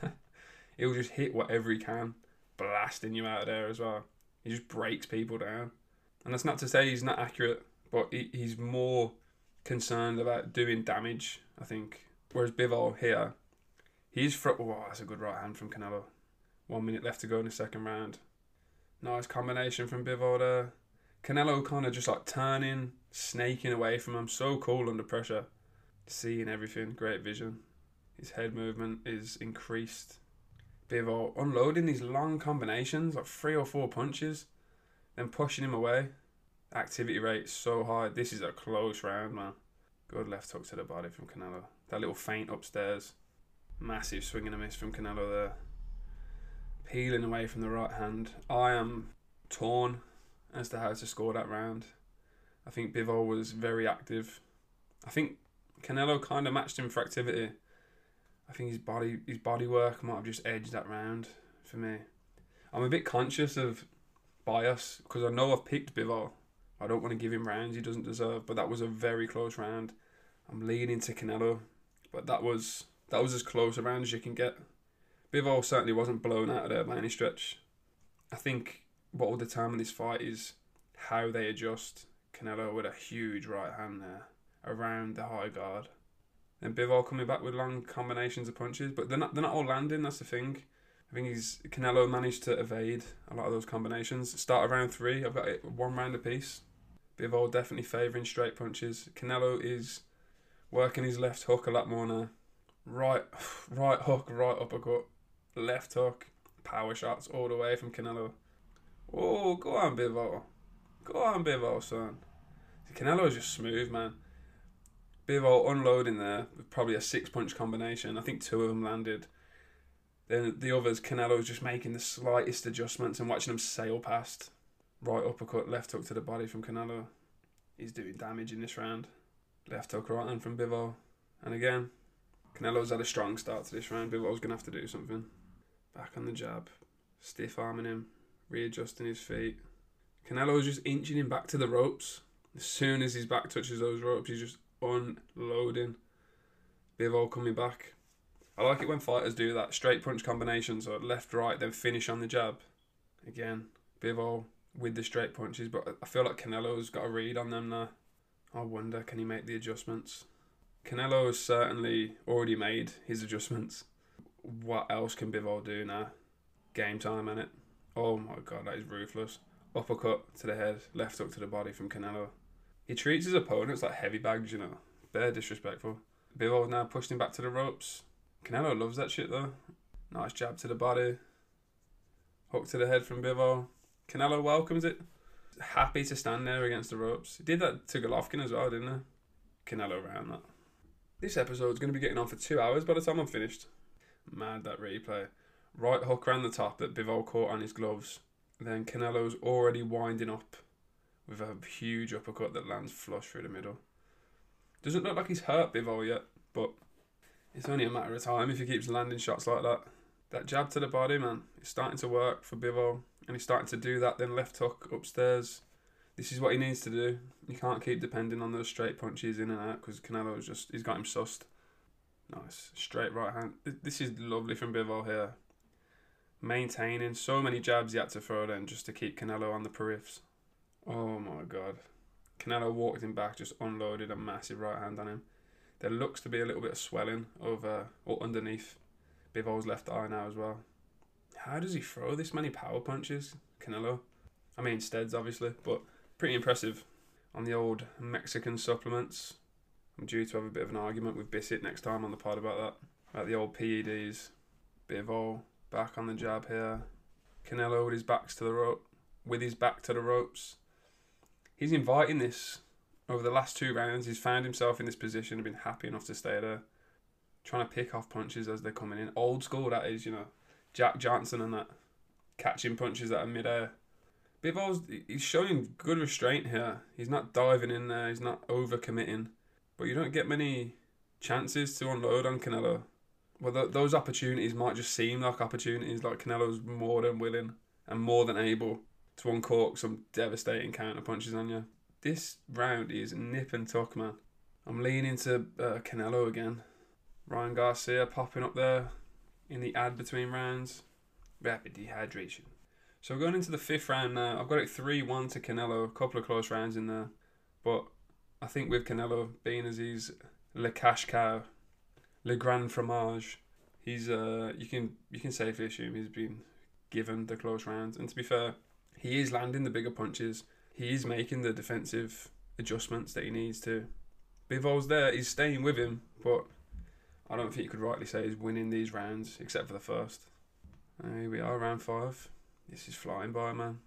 He'll just hit whatever he can, blasting you out of there as well. He just breaks people down. And that's not to say he's not accurate, but he, he's more concerned about doing damage, I think. Whereas Bivol here, he's... Fr- oh, that's a good right hand from Canelo. One minute left to go in the second round. Nice combination from Bivol there. Canelo kind of just like turning, snaking away from him. So cool under pressure. Seeing everything, great vision. His head movement is increased. Bivol unloading these long combinations, like three or four punches, then pushing him away. Activity rate so high. This is a close round, man. Good left hook to the body from Canelo. That little feint upstairs. Massive swing and a miss from Canelo there. Peeling away from the right hand. I am torn as to how to score that round. I think Bivol was very active. I think Canelo kind of matched him for activity. I think his body his body work might have just edged that round for me. I'm a bit conscious of bias because I know I've picked Bivol. I don't want to give him rounds he doesn't deserve, but that was a very close round. I'm leaning to Canelo, but that was that was as close a round as you can get. Bivol certainly wasn't blown out of there by any stretch. I think what will determine this fight is how they adjust. Canelo with a huge right hand there around the high guard. And Bivol coming back with long combinations of punches, but they're not they're not all landing, that's the thing. I think he's Canelo managed to evade a lot of those combinations. Start of round three, I've got it one round apiece. Bivol definitely favouring straight punches. Canelo is working his left hook a lot more now. Right right hook, right uppercut, left hook, power shots all the way from Canelo. Oh, go on Bivol. Go on Bivol, son. Canelo's just smooth, man. Bivol unloading there with probably a six-punch combination. I think two of them landed. Then the others, Canelo's just making the slightest adjustments and watching them sail past. Right uppercut, left hook to the body from Canelo. He's doing damage in this round. Left hook right hand from Bivol. And again, Canelo's had a strong start to this round. Bivol's going to have to do something. Back on the jab. Stiff arming him. Readjusting his feet. Canelo's just inching him back to the ropes. As soon as his back touches those ropes, he's just unloading. Bivol coming back. I like it when fighters do that. Straight punch combination. So left, right, then finish on the jab. Again, Bivol with the straight punches. But I feel like Canelo's got a read on them now. I wonder, can he make the adjustments? Canelo has certainly already made his adjustments. What else can Bivol do now? Game time, innit? Oh my god, that is ruthless. Uppercut to the head, left hook to the body from Canelo. He treats his opponents like heavy bags, you know. Bare disrespectful. Bivol now pushed him back to the ropes. Canelo loves that shit though. Nice jab to the body. Hook to the head from Bivol. Canelo welcomes it. Happy to stand there against the ropes. He did that to Golovkin as well, didn't he? Canelo round that. This episode's going to be getting on for two hours by the time I'm finished. Mad, that replay. Right hook around the top that Bivol caught on his gloves. Then Canelo's already winding up with a huge uppercut that lands flush through the middle. Doesn't look like he's hurt Bivol yet, but it's only a matter of time if he keeps landing shots like that. That jab to the body, man, it's starting to work for Bivol. And he's starting to do that, then left hook upstairs. This is what he needs to do. You can't keep depending on those straight punches in and out because Canelo's just, he's got him sussed. Nice. Straight right hand. This is lovely from Bivol here. Maintaining so many jabs he had to throw then just to keep Canelo on the periffs. Oh my god. Canelo walked him back, just unloaded a massive right hand on him. There looks to be a little bit of swelling over or underneath Bivol's left eye now as well. How does he throw this many power punches, Canelo? I mean, Steads obviously, but pretty impressive. On the old Mexican supplements, I'm due to have a bit of an argument with Bissett next time on the pod about that. About the old P E Ds. Bivol back on the jab here. Canelo with his backs to the rope, with his back to the ropes. He's inviting this over the last two rounds. He's found himself in this position and been happy enough to stay there, trying to pick off punches as they're coming in. Old school, that is, you know. Jack Johnson and that, catching punches that are mid-air. Bivol's, he's showing good restraint here. He's not diving in there, he's not over-committing. But you don't get many chances to unload on Canelo. Well, th- those opportunities might just seem like opportunities, like Canelo's more than willing and more than able to uncork some devastating counter punches on you. This round is nip and tuck, man. I'm leaning to uh, Canelo again. Ryan Garcia popping up there in the ad between rounds. Rapid dehydration. So we're going into the fifth round now. I've got it three one to Canelo. A couple of close rounds in there. But I think with Canelo being as he's Le Cash Cow, Le Grand Fromage, he's uh you can you can safely assume he's been given the close rounds. And to be fair, he is landing the bigger punches. He is making the defensive adjustments that he needs to. Bivol's there, he's staying with him, but I don't think you could rightly say he's winning these rounds, except for the first. Uh, here we are, round five. This is flying by, man.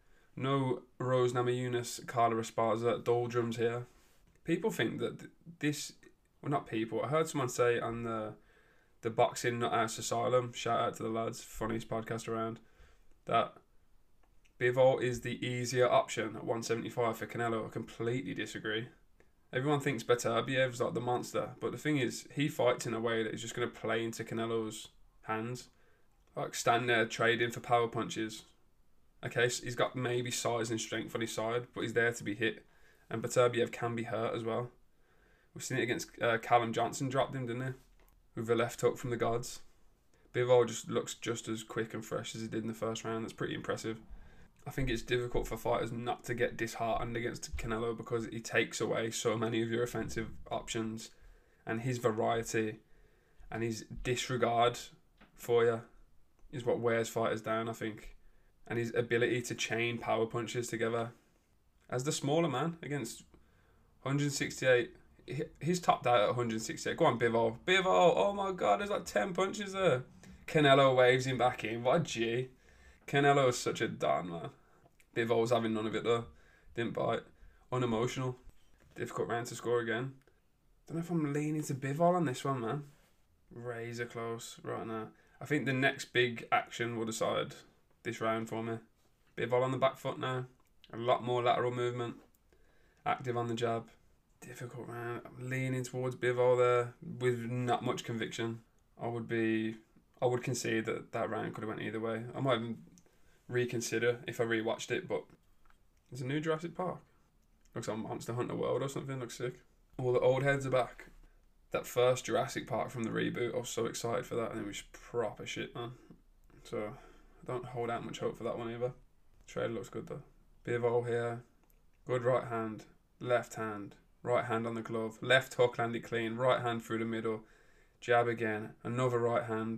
No Rose Namajunas, Carla Esparza, doldrums here. People think that th- this... Well, not people. I heard someone say on the the Boxing Nut House Asylum, shout out to the lads, funniest podcast around, that Bivol is the easier option at one seventy-five for Canelo. I completely disagree. Everyone thinks Beterbiev's like the monster, but the thing is, he fights in a way that is just going to play into Canelo's hands. Like, stand there trading for power punches. Okay, so he's got maybe size and strength on his side, but he's there to be hit. And Beterbiev can be hurt as well. We've seen it against uh, Callum Johnson, dropped him, didn't he? With a left hook from the gods. Bivol just looks just as quick and fresh as he did in the first round. That's pretty impressive. I think it's difficult for fighters not to get disheartened against Canelo because he takes away so many of your offensive options, and his variety and his disregard for you is what wears fighters down, I think. And his ability to chain power punches together. As the smaller man against one sixty-eight, he's topped out at one sixty-eight. Go on, Bivol. Bivol, oh my god, there's like ten punches there. Canelo waves him back in. What a G. Canelo is such a don, man. Bivol's having none of it though. Didn't bite. Unemotional. Difficult round to score again. Don't know if I'm leaning to Bivol on this one, man. Razor close right now. I think the next big action will decide this round for me. Bivol on the back foot now. A lot more lateral movement. active on the jab. Difficult round. I'm leaning towards Bivol there with not much conviction. I would be, I would concede that that round could have went either way. I might even reconsider if I rewatched it, but there's a new Jurassic Park. Looks like Monster Hunter World or something. Looks sick. All the old heads are back. That first Jurassic Park from the reboot, I was so excited for that, and it was proper shit, man. So I don't hold out much hope for that one either. Trailer looks good though. Bivol here. Good right hand. Left hand. Right hand on the glove. Left hook landed clean. Right hand through the middle. Jab again. Another right hand.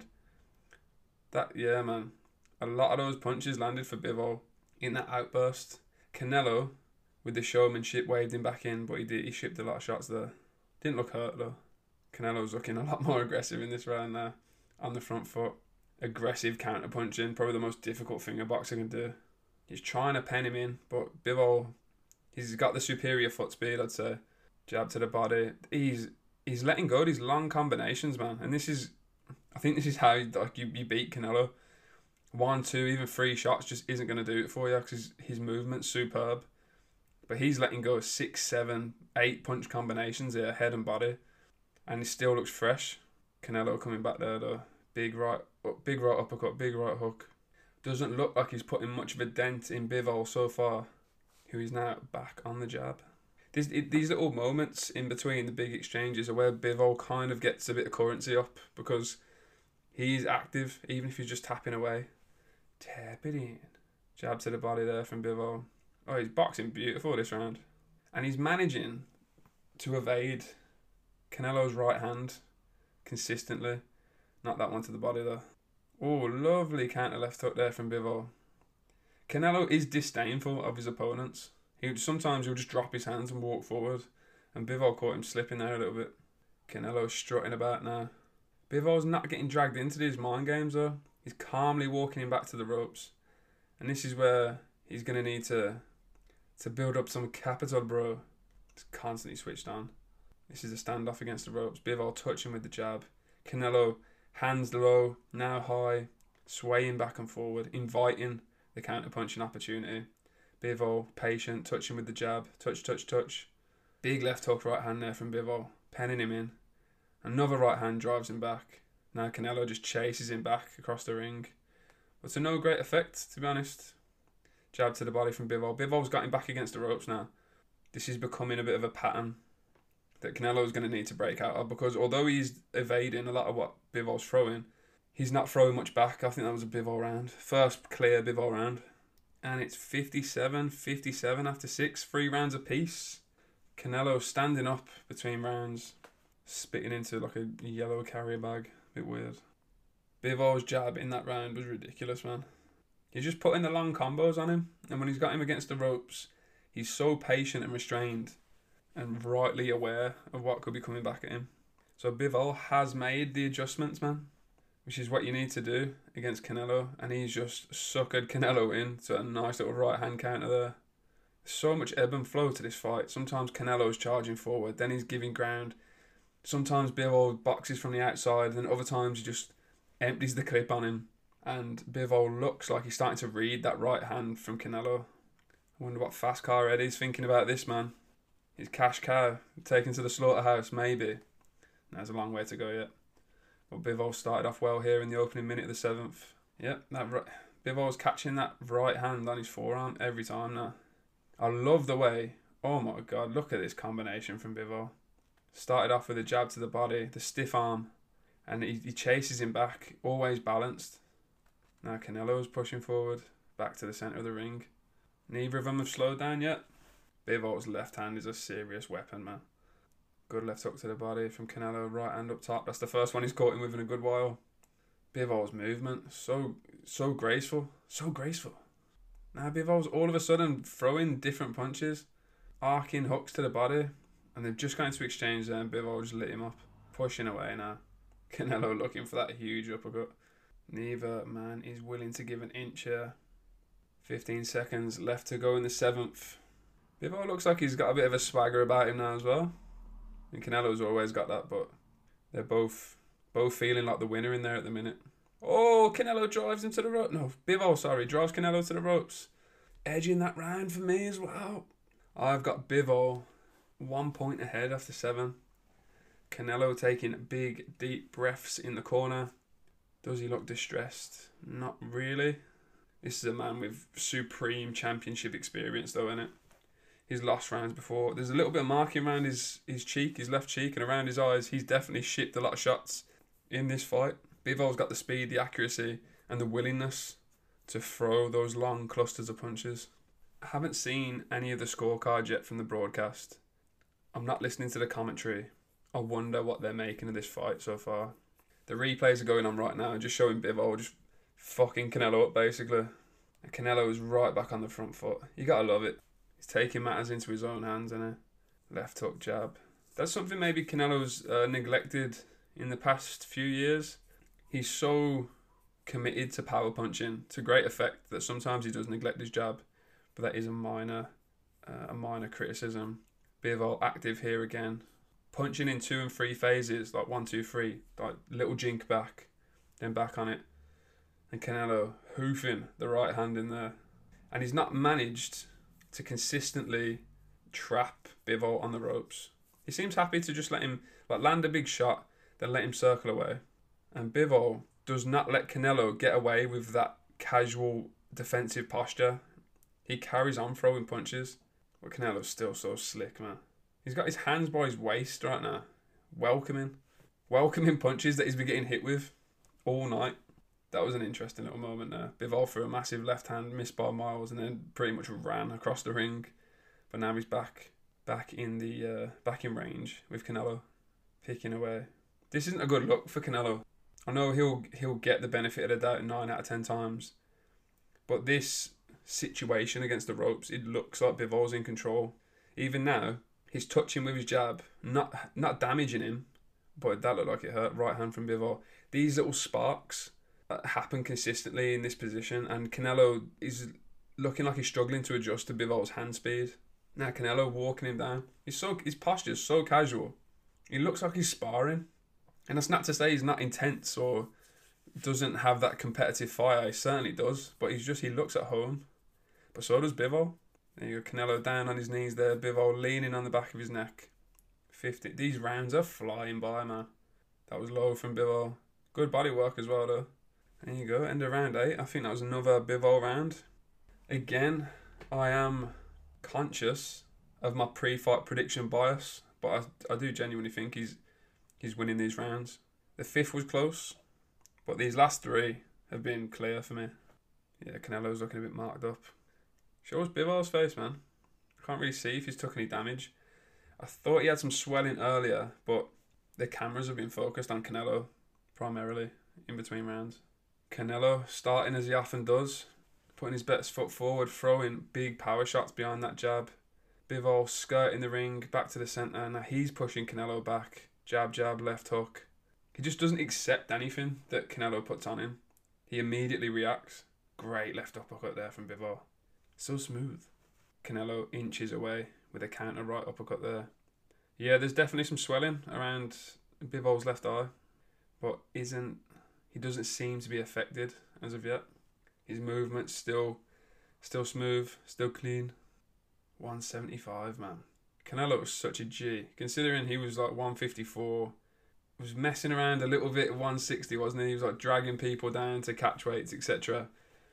That, yeah, man. A lot of those punches landed for Bivol in that outburst. Canelo, with the showmanship, waved him back in, but he did. He shipped a lot of shots there. Didn't look hurt though. Canelo's looking a lot more aggressive in this round now. On the front foot. Aggressive counter punching. Probably the most difficult thing a boxer can do. He's trying to pen him in, but Bivol, he's got the superior foot speed, I'd say. Jab to the body. He's he's letting go of these long combinations, man. And this is, I think this is how like you, you beat Canelo. One, two, even three shots just isn't going to do it for you because his, his movement's superb. But he's letting go of six, seven, eight punch combinations here, head and body. And he still looks fresh. Canelo coming back there though. Big right, big right uppercut, big right hook. Doesn't look like he's putting much of a dent in Bivol so far, who is now back on the jab. These, these little moments in between the big exchanges are where Bivol kind of gets a bit of currency up because he's active, even if he's just tapping away. Tap it in. Jab to the body there from Bivol. Oh, he's boxing beautiful this round. And he's managing to evade Canelo's right hand consistently. Not that one to the body though. Oh, lovely counter left hook there from Bivol. Canelo is disdainful of his opponents. He sometimes he'll just drop his hands and walk forward. And Bivol caught him slipping there a little bit. Canelo's strutting about now. Bivol's not getting dragged into these mind games though. He's calmly walking him back to the ropes. And this is where he's going to need to to build up some capital, bro. It's constantly switched on. This is a standoff against the ropes. Bivol touching with the jab. Canelo, hands low, now high, swaying back and forward, inviting the counter-punching opportunity. Bivol, patient, touching with the jab. Touch, touch, touch. Big left hook right hand there from Bivol, penning him in. Another right hand drives him back. Now Canelo just chases him back across the ring. But to no great effect, to be honest. Jab to the body from Bivol. Bivol's got him back against the ropes now. This is becoming a bit of a pattern that Canelo's going to need to break out of because although he's evading a lot of what Bivol's throwing, he's not throwing much back. I think that was a Bivol round. First clear Bivol round. And it's fifty-seven fifty-seven after six. Three rounds apiece. Canelo standing up between rounds. Spitting into like a yellow carrier bag. A bit weird. Bivol's jab in that round was ridiculous, man. He's just putting the long combos on him. And when he's got him against the ropes, he's so patient and restrained. And rightly aware of what could be coming back at him. So Bivol has made the adjustments, man. Which is what you need to do against Canelo. And he's just suckered Canelo in to a nice little right hand counter there. There's so much ebb and flow to this fight. Sometimes Canelo's charging forward. Then he's giving ground. Sometimes Bivol boxes from the outside. And then other times he just empties the clip on him. And Bivol looks like he's starting to read that right hand from Canelo. I wonder what Fast Car Eddie's thinking about this, man. His cash cow taken to the slaughterhouse, maybe. There's a long way to go yet. But Bivol started off well here in the opening minute of the seventh. Yep, that right, Bivol's catching that right hand on his forearm every time now. I love the way, oh my god, look at this combination from Bivol. Started off with a jab to the body, the stiff arm, and he, he chases him back, always balanced. Now Canelo's pushing forward, back to the centre of the ring. Neither of them have slowed down yet. Bivol's left hand is a serious weapon, man. Good left hook to the body from Canelo, right hand up top. That's the first one he's caught him with in a good while. Bivol's movement, so so graceful, so graceful. Now Bivol's all of a sudden throwing different punches, arcing hooks to the body, and they've just got into exchange there and Bivol just lit him up. Pushing away now. Canelo looking for that huge uppercut. Neither man is willing to give an inch here. fifteen seconds left to go in the seventh. Bivol looks like he's got a bit of a swagger about him now as well. And Canelo's always got that, but they're both both feeling like the winner in there at the minute. Oh, Canelo drives him to the ropes. No, Bivol, sorry, drives Canelo to the ropes. Edging that round for me as well. I've got Bivol one point ahead after seven. Canelo taking big, deep breaths in the corner. Does he look distressed? Not really. This is a man with supreme championship experience, though, isn't it? He's lost rounds before. There's a little bit of marking around his, his cheek, his left cheek, and around his eyes. He's definitely shipped a lot of shots in this fight. Bivol's got the speed, the accuracy, and the willingness to throw those long clusters of punches. I haven't seen any of the scorecards yet from the broadcast. I'm not listening to the commentary. I wonder what they're making of this fight so far. The replays are going on right now, just showing Bivol just fucking Canelo up, basically. And Canelo is right back on the front foot. You gotta love it. He's taking matters into his own hands, isn't he? Left hook jab. That's something maybe Canelo's uh, neglected in the past few years. He's so committed to power punching to great effect that sometimes he does neglect his jab, but that is a minor, uh, a minor criticism. Bivol active here again, punching in two and three phases, like one, two, three, like little jink back, then back on it, and Canelo hoofing the right hand in there, and he's not managed to consistently trap Bivol on the ropes. He seems happy to just let him like land a big shot, then let him circle away. And Bivol does not let Canelo get away with that casual defensive posture. He carries on throwing punches, but Canelo's still so slick, man. He's got his hands by his waist right now, welcoming, welcoming punches that he's been getting hit with all night. That was an interesting little moment there. Bivol threw a massive left hand, missed by miles, and then pretty much ran across the ring. But now he's back, back in the, uh, back in range with Canelo, picking away. This isn't a good look for Canelo. I know he'll he'll get the benefit of the doubt nine out of ten times, but this situation against the ropes, it looks like Bivol's in control. Even now, he's touching with his jab, not not damaging him, but that looked like it hurt. Right hand from Bivol. These little sparks happen consistently in this position, and Canelo is looking like he's struggling to adjust to Bivol's hand speed. Now Canelo walking him down. He's so his posture's so casual. He looks like he's sparring, and that's not to say he's not intense or doesn't have that competitive fire. He certainly does, but he's just he looks at home. But so does Bivol. There you go, Canelo down on his knees there. Bivol leaning on the back of his neck. fifty. These rounds are flying by, man. That was low from Bivol. Good body work as well, though. There you go, end of round eight. I think that was another Bivol round. Again, I am conscious of my pre-fight prediction bias, but I, I do genuinely think he's he's winning these rounds. The fifth was close, but these last three have been clear for me. Yeah, Canelo's looking a bit marked up. Shows Bivol's face, man. I can't really see if he's took any damage. I thought he had some swelling earlier, but the cameras have been focused on Canelo primarily in between rounds. Canelo starting as he often does, putting his best foot forward, throwing big power shots behind that jab. Bivol skirting the ring, back to the centre. Now he's pushing Canelo back. Jab, jab, left hook. He just doesn't accept anything that Canelo puts on him. He immediately reacts. Great left uppercut there from Bivol. So smooth. Canelo inches away with a counter right uppercut there. Yeah, there's definitely some swelling around Bivol's left eye, but isn't he doesn't seem to be affected as of yet. His movement's still still smooth, still clean. one seventy-five, man. Canelo was such a G. Considering he was like one fifty-four, was messing around a little bit at one sixty, wasn't he? He was like dragging people down to catch weights, et cetera.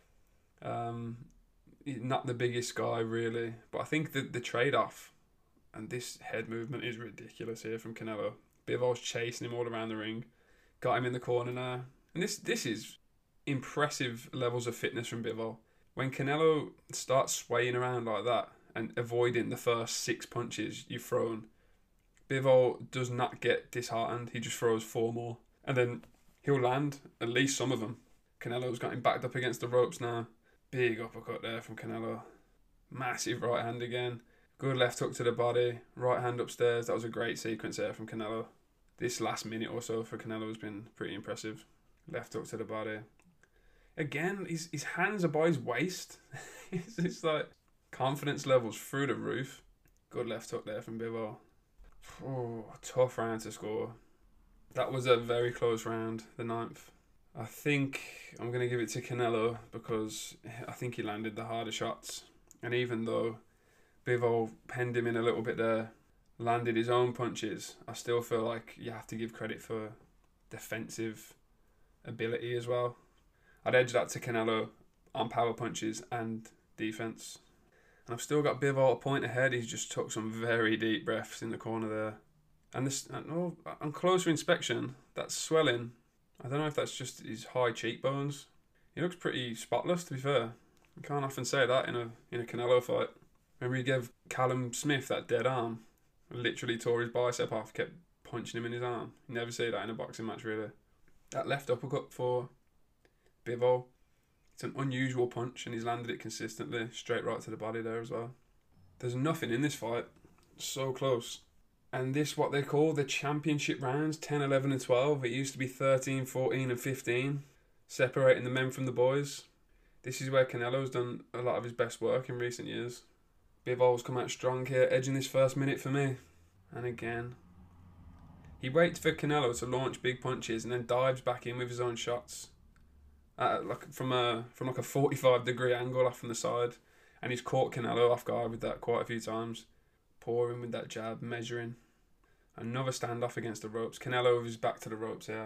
Um, not the biggest guy really, but I think the the trade-off and this head movement is ridiculous here from Canelo. Bivol's chasing him all around the ring, got him in the corner now, and this this is impressive levels of fitness from Bivol. When Canelo starts swaying around like that and avoiding the first six punches you've thrown, Bivol does not get disheartened. He just throws four more, and then he'll land at least some of them. Canelo's got him backed up against the ropes now. Big uppercut there from Canelo. Massive right hand again. Good left hook to the body. Right hand upstairs. That was a great sequence there from Canelo. This last minute or so for Canelo has been pretty impressive. Left hook to the body. Again, his, his hands are by his waist. it's, it's like confidence levels through the roof. Good left hook there from Bivol. Oh, tough round to score. That was a very close round, the ninth. I think I'm going to give it to Canelo because I think he landed the harder shots. And even though Bivol penned him in a little bit there, landed his own punches. I still feel like you have to give credit for defensive ability as well. I'd edge that to Canelo on power punches and defense. And I've still got Bivol a point ahead. He's just took some very deep breaths in the corner there. And this, oh, on closer inspection, that swelling, I don't know if that's just his high cheekbones. He looks pretty spotless, to be fair. You can't often say that in a in a Canelo fight. Remember he gave Callum Smith that dead arm? Literally tore his bicep off, kept punching him in his arm. You never see that in a boxing match, really. That left uppercut for Bivol, it's an unusual punch, and he's landed it consistently, straight right to the body there as well. There's nothing in this fight. So close. And this, what they call the championship rounds, ten, eleven and twelve. It used to be thirteen, fourteen and fifteen, separating the men from the boys. This is where Canelo's done a lot of his best work in recent years. Bivol's come out strong here, edging this first minute for me. And again, he waits for Canelo to launch big punches and then dives back in with his own shots. Uh, like from a from like a forty-five degree angle off from the side. And he's caught Canelo off guard with that quite a few times. Pouring with that jab, measuring. Another standoff against the ropes. Canelo with his back to the ropes here.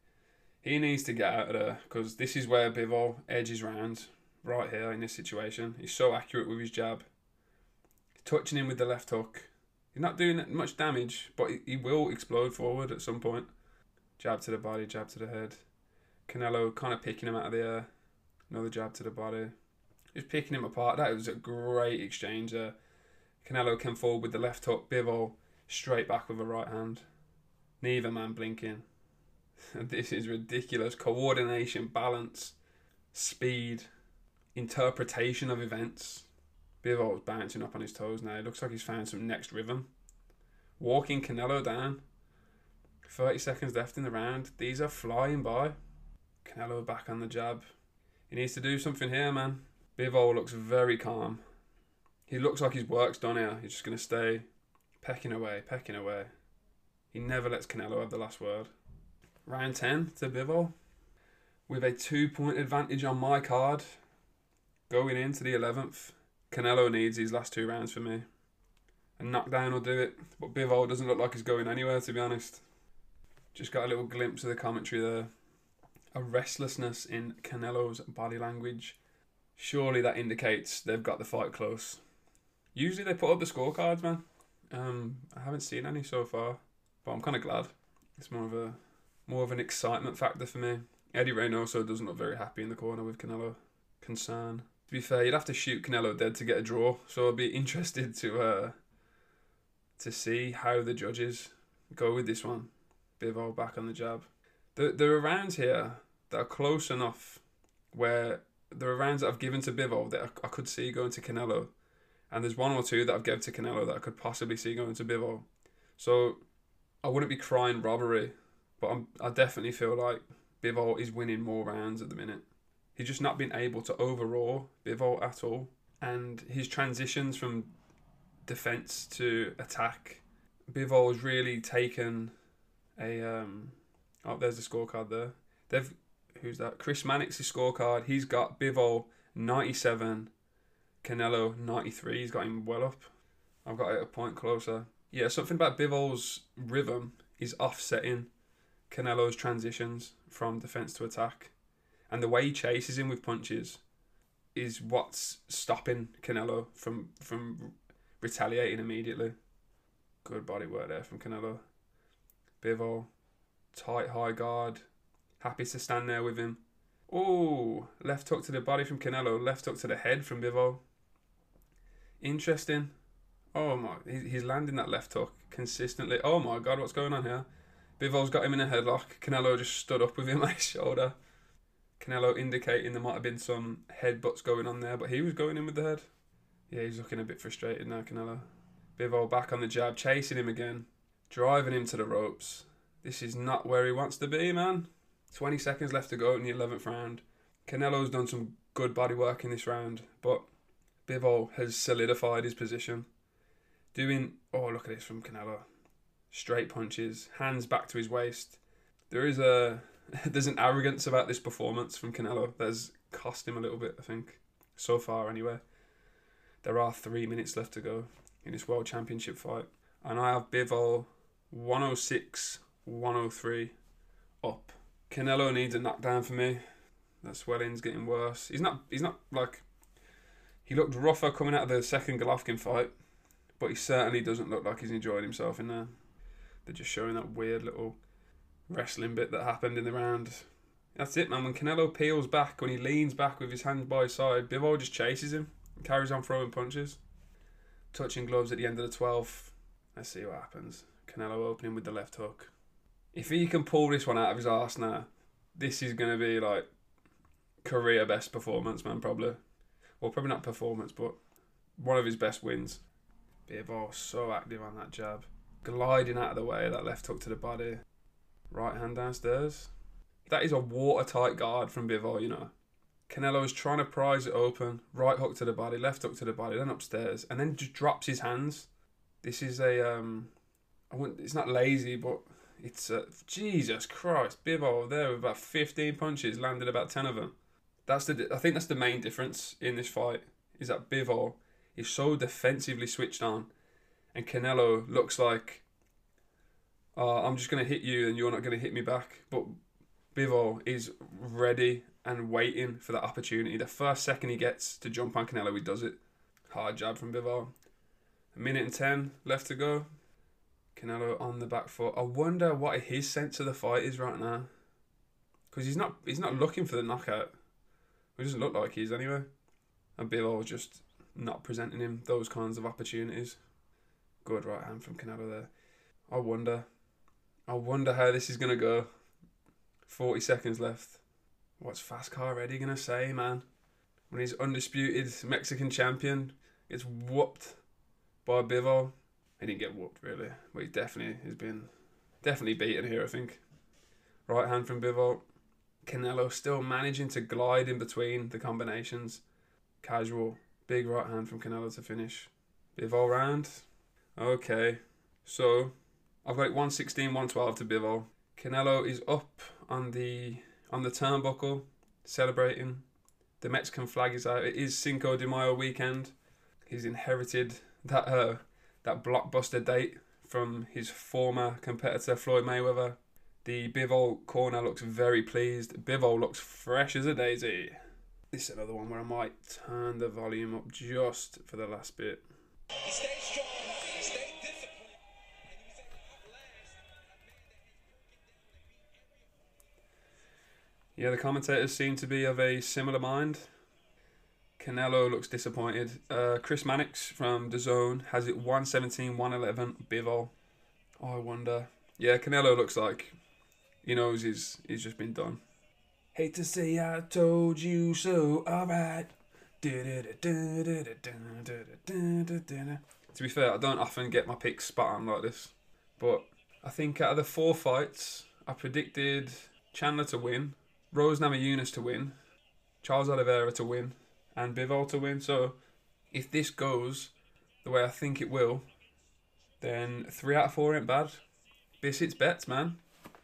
He needs to get out of there, because this is where Bivol edges round, right here in this situation. He's so accurate with his jab. Touching him with the left hook. He's not doing much damage, but he will explode forward at some point. Jab to the body, jab to the head. Canelo kind of picking him out of the air. Another jab to the body. Just picking him apart. That was a great exchange there. Canelo came forward with the left hook. Bivol straight back with a right hand. Neither man blinking. This is ridiculous. Coordination, balance, speed, interpretation of events. Bivol's bouncing up on his toes now. It looks like he's found some next rhythm. Walking Canelo down. thirty seconds left in the round. These are flying by. Canelo back on the jab. He needs to do something here, man. Bivol looks very calm. He looks like his work's done here. He's just going to stay pecking away, pecking away. He never lets Canelo have the last word. Round ten to Bivol. With a two-point advantage on my card. Going into the eleventh. Canelo needs these last two rounds for me. A knockdown will do it. But Bivol doesn't look like he's going anywhere, to be honest. Just got a little glimpse of the commentary there. A restlessness in Canelo's body language. Surely that indicates they've got the fight close. Usually they put up the scorecards, man. Um, I haven't seen any so far, but I'm kind of glad. It's more of a more of an excitement factor for me. Eddie Reynoso doesn't look very happy in the corner with Canelo. Concern. To be fair, you'd have to shoot Canelo dead to get a draw, so I'd be interested to uh, to see how the judges go with this one. Bivol back on the jab. There, there are rounds here that are close enough where there are rounds that I've given to Bivol that I, I could see going to Canelo. And there's one or two that I've given to Canelo that I could possibly see going to Bivol. So I wouldn't be crying robbery, but I'm, I definitely feel like Bivol is winning more rounds at the minute. He's just not been able to overawe Bivol at all. And his transitions from defence to attack, Bivol's really taken a... Um, oh, there's the scorecard there. They've... Who's that? Chris Mannix's scorecard. He's got Bivol ninety-seven, Canelo ninety-three. He's got him well up. I've got it a point closer. Yeah, something about Bivol's rhythm is offsetting Canelo's transitions from defence to attack. And the way he chases him with punches is what's stopping Canelo from, from retaliating immediately. Good body work there from Canelo. Bivol, tight high guard. Happy to stand there with him. Oh, left hook to the body from Canelo. Left hook to the head from Bivol. Interesting. Oh my, he's landing that left hook consistently. Oh my God, what's going on here? Bivol's got him in a headlock. Canelo just stood up with him on his shoulder. Canelo indicating there might have been some headbutts going on there, but he was going in with the head. Yeah, he's looking a bit frustrated now, Canelo. Bivol back on the jab, chasing him again. Driving him to the ropes. This is not where he wants to be, man. twenty seconds left to go in the eleventh round. Canelo's done some good body work in this round, but Bivol has solidified his position. Doing, oh, look at this from Canelo. Straight punches, hands back to his waist. There is a, there's an arrogance about this performance from Canelo that's cost him a little bit, I think. So far, anyway. There are three minutes left to go in this World Championship fight. And I have Bivol one oh six, one oh three up. Canelo needs a knockdown for me. That swelling's getting worse. He's not, he's not like, he looked rougher coming out of the second Golovkin fight, but he certainly doesn't look like he's enjoying himself in there. They're just showing that weird little wrestling bit that happened in the round. That's it, man. When Canelo peels back, when he leans back with his hands by his side, Bivol just chases him and carries on throwing punches. Touching gloves at the end of the twelfth. Let's see what happens. Canelo opening with the left hook. If he can pull this one out of his arse now, this is going to be like career best performance, man, probably. Well, probably not performance, but one of his best wins. Bivol so active on that jab. Gliding out of the way, that left hook to the body. Right hand downstairs. That is a watertight guard from Bivol, you know. Canelo is trying to prise it open. Right hook to the body, left hook to the body, then upstairs. And then just drops his hands. This is a, um, I wouldn't, it's not lazy, but it's, uh, Jesus Christ. Bivol there with about fifteen punches, landed about ten of them. That's the, I think that's the main difference in this fight, is that Bivol is so defensively switched on. And Canelo looks like, uh, I'm just going to hit you and you're not going to hit me back. But Bivol is ready and waiting for that opportunity. The first second he gets to jump on Canelo, he does it. Hard jab from Bivol. A minute and ten left to go. Canelo on the back foot. I wonder what his sense of the fight is right now. Because he's not, he's not looking for the knockout. It doesn't look like he is anyway. And Bivol just not presenting him those kinds of opportunities. Good right hand from Canelo there. I wonder. I wonder how this is going to go. forty seconds left. What's Fast Car Eddie going to say, man? When his undisputed Mexican champion gets whooped by Bivol. He didn't get whooped, really. But he definitely has been definitely beaten here, I think. Right hand from Bivol. Canelo still managing to glide in between the combinations. Casual. Big right hand from Canelo to finish. Bivol round. Okay. So, I've got it one sixteen, one twelve to Bivol. Canelo is up on the on the turnbuckle, celebrating. The Mexican flag is out. It is Cinco de Mayo weekend. He's inherited that uh, that blockbuster date from his former competitor Floyd Mayweather. The Bivol corner looks very pleased. Bivol looks fresh as a daisy. This is another one where I might turn the volume up just for the last bit. He stays strong, he stays disciplined, and he was able to outlast a man that has broken down and beat every opponent. Yeah, the commentators seem to be of a similar mind. Canelo looks disappointed. Uh, Chris Mannix from D A Z N has it one seventeen, one eleven, Bivol. Oh, I wonder. Yeah, Canelo looks like he knows he's, he's just been done. Hate to say I told you so, alright. To be fair, I don't often get my picks spot on like this. But I think out of the four fights, I predicted Chandler to win, Rose Namajunas to win, Charles Oliveira to win, and Bivol to win. So if this goes the way I think it will, then three out of four ain't bad. Biscuits bets, man.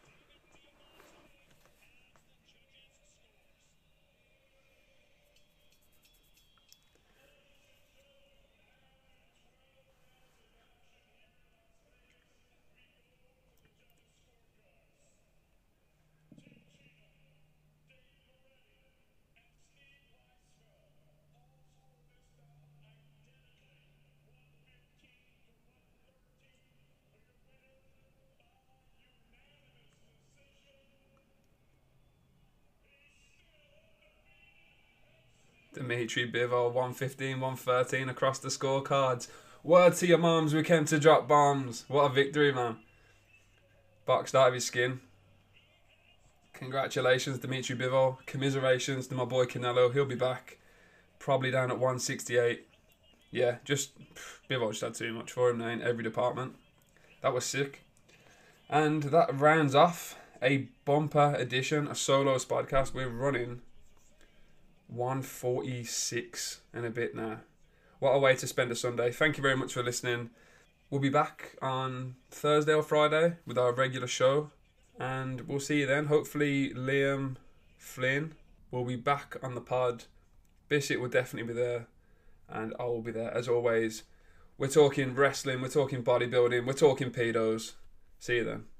Dimitri Bivol, one fifteen, one thirteen across the scorecards. Word to your moms, we came to drop bombs. What a victory, man. Boxed out of his skin. Congratulations, Dimitri Bivol. Commiserations to my boy Canelo. He'll be back. Probably down at one sixty-eight. Yeah, just, Bivol just had too much for him now in every department. That was sick. And that rounds off a bumper edition, a solo podcast. We're running one forty-six and a bit now. What a way to spend a Sunday. Thank you very much for listening. We'll be back on Thursday or Friday with our regular show, and we'll see you then. Hopefully Liam Flynn will be back on the pod. Bishop will definitely be there, and I will be there as always. We're talking wrestling, we're talking bodybuilding, we're talking pedos. See you then.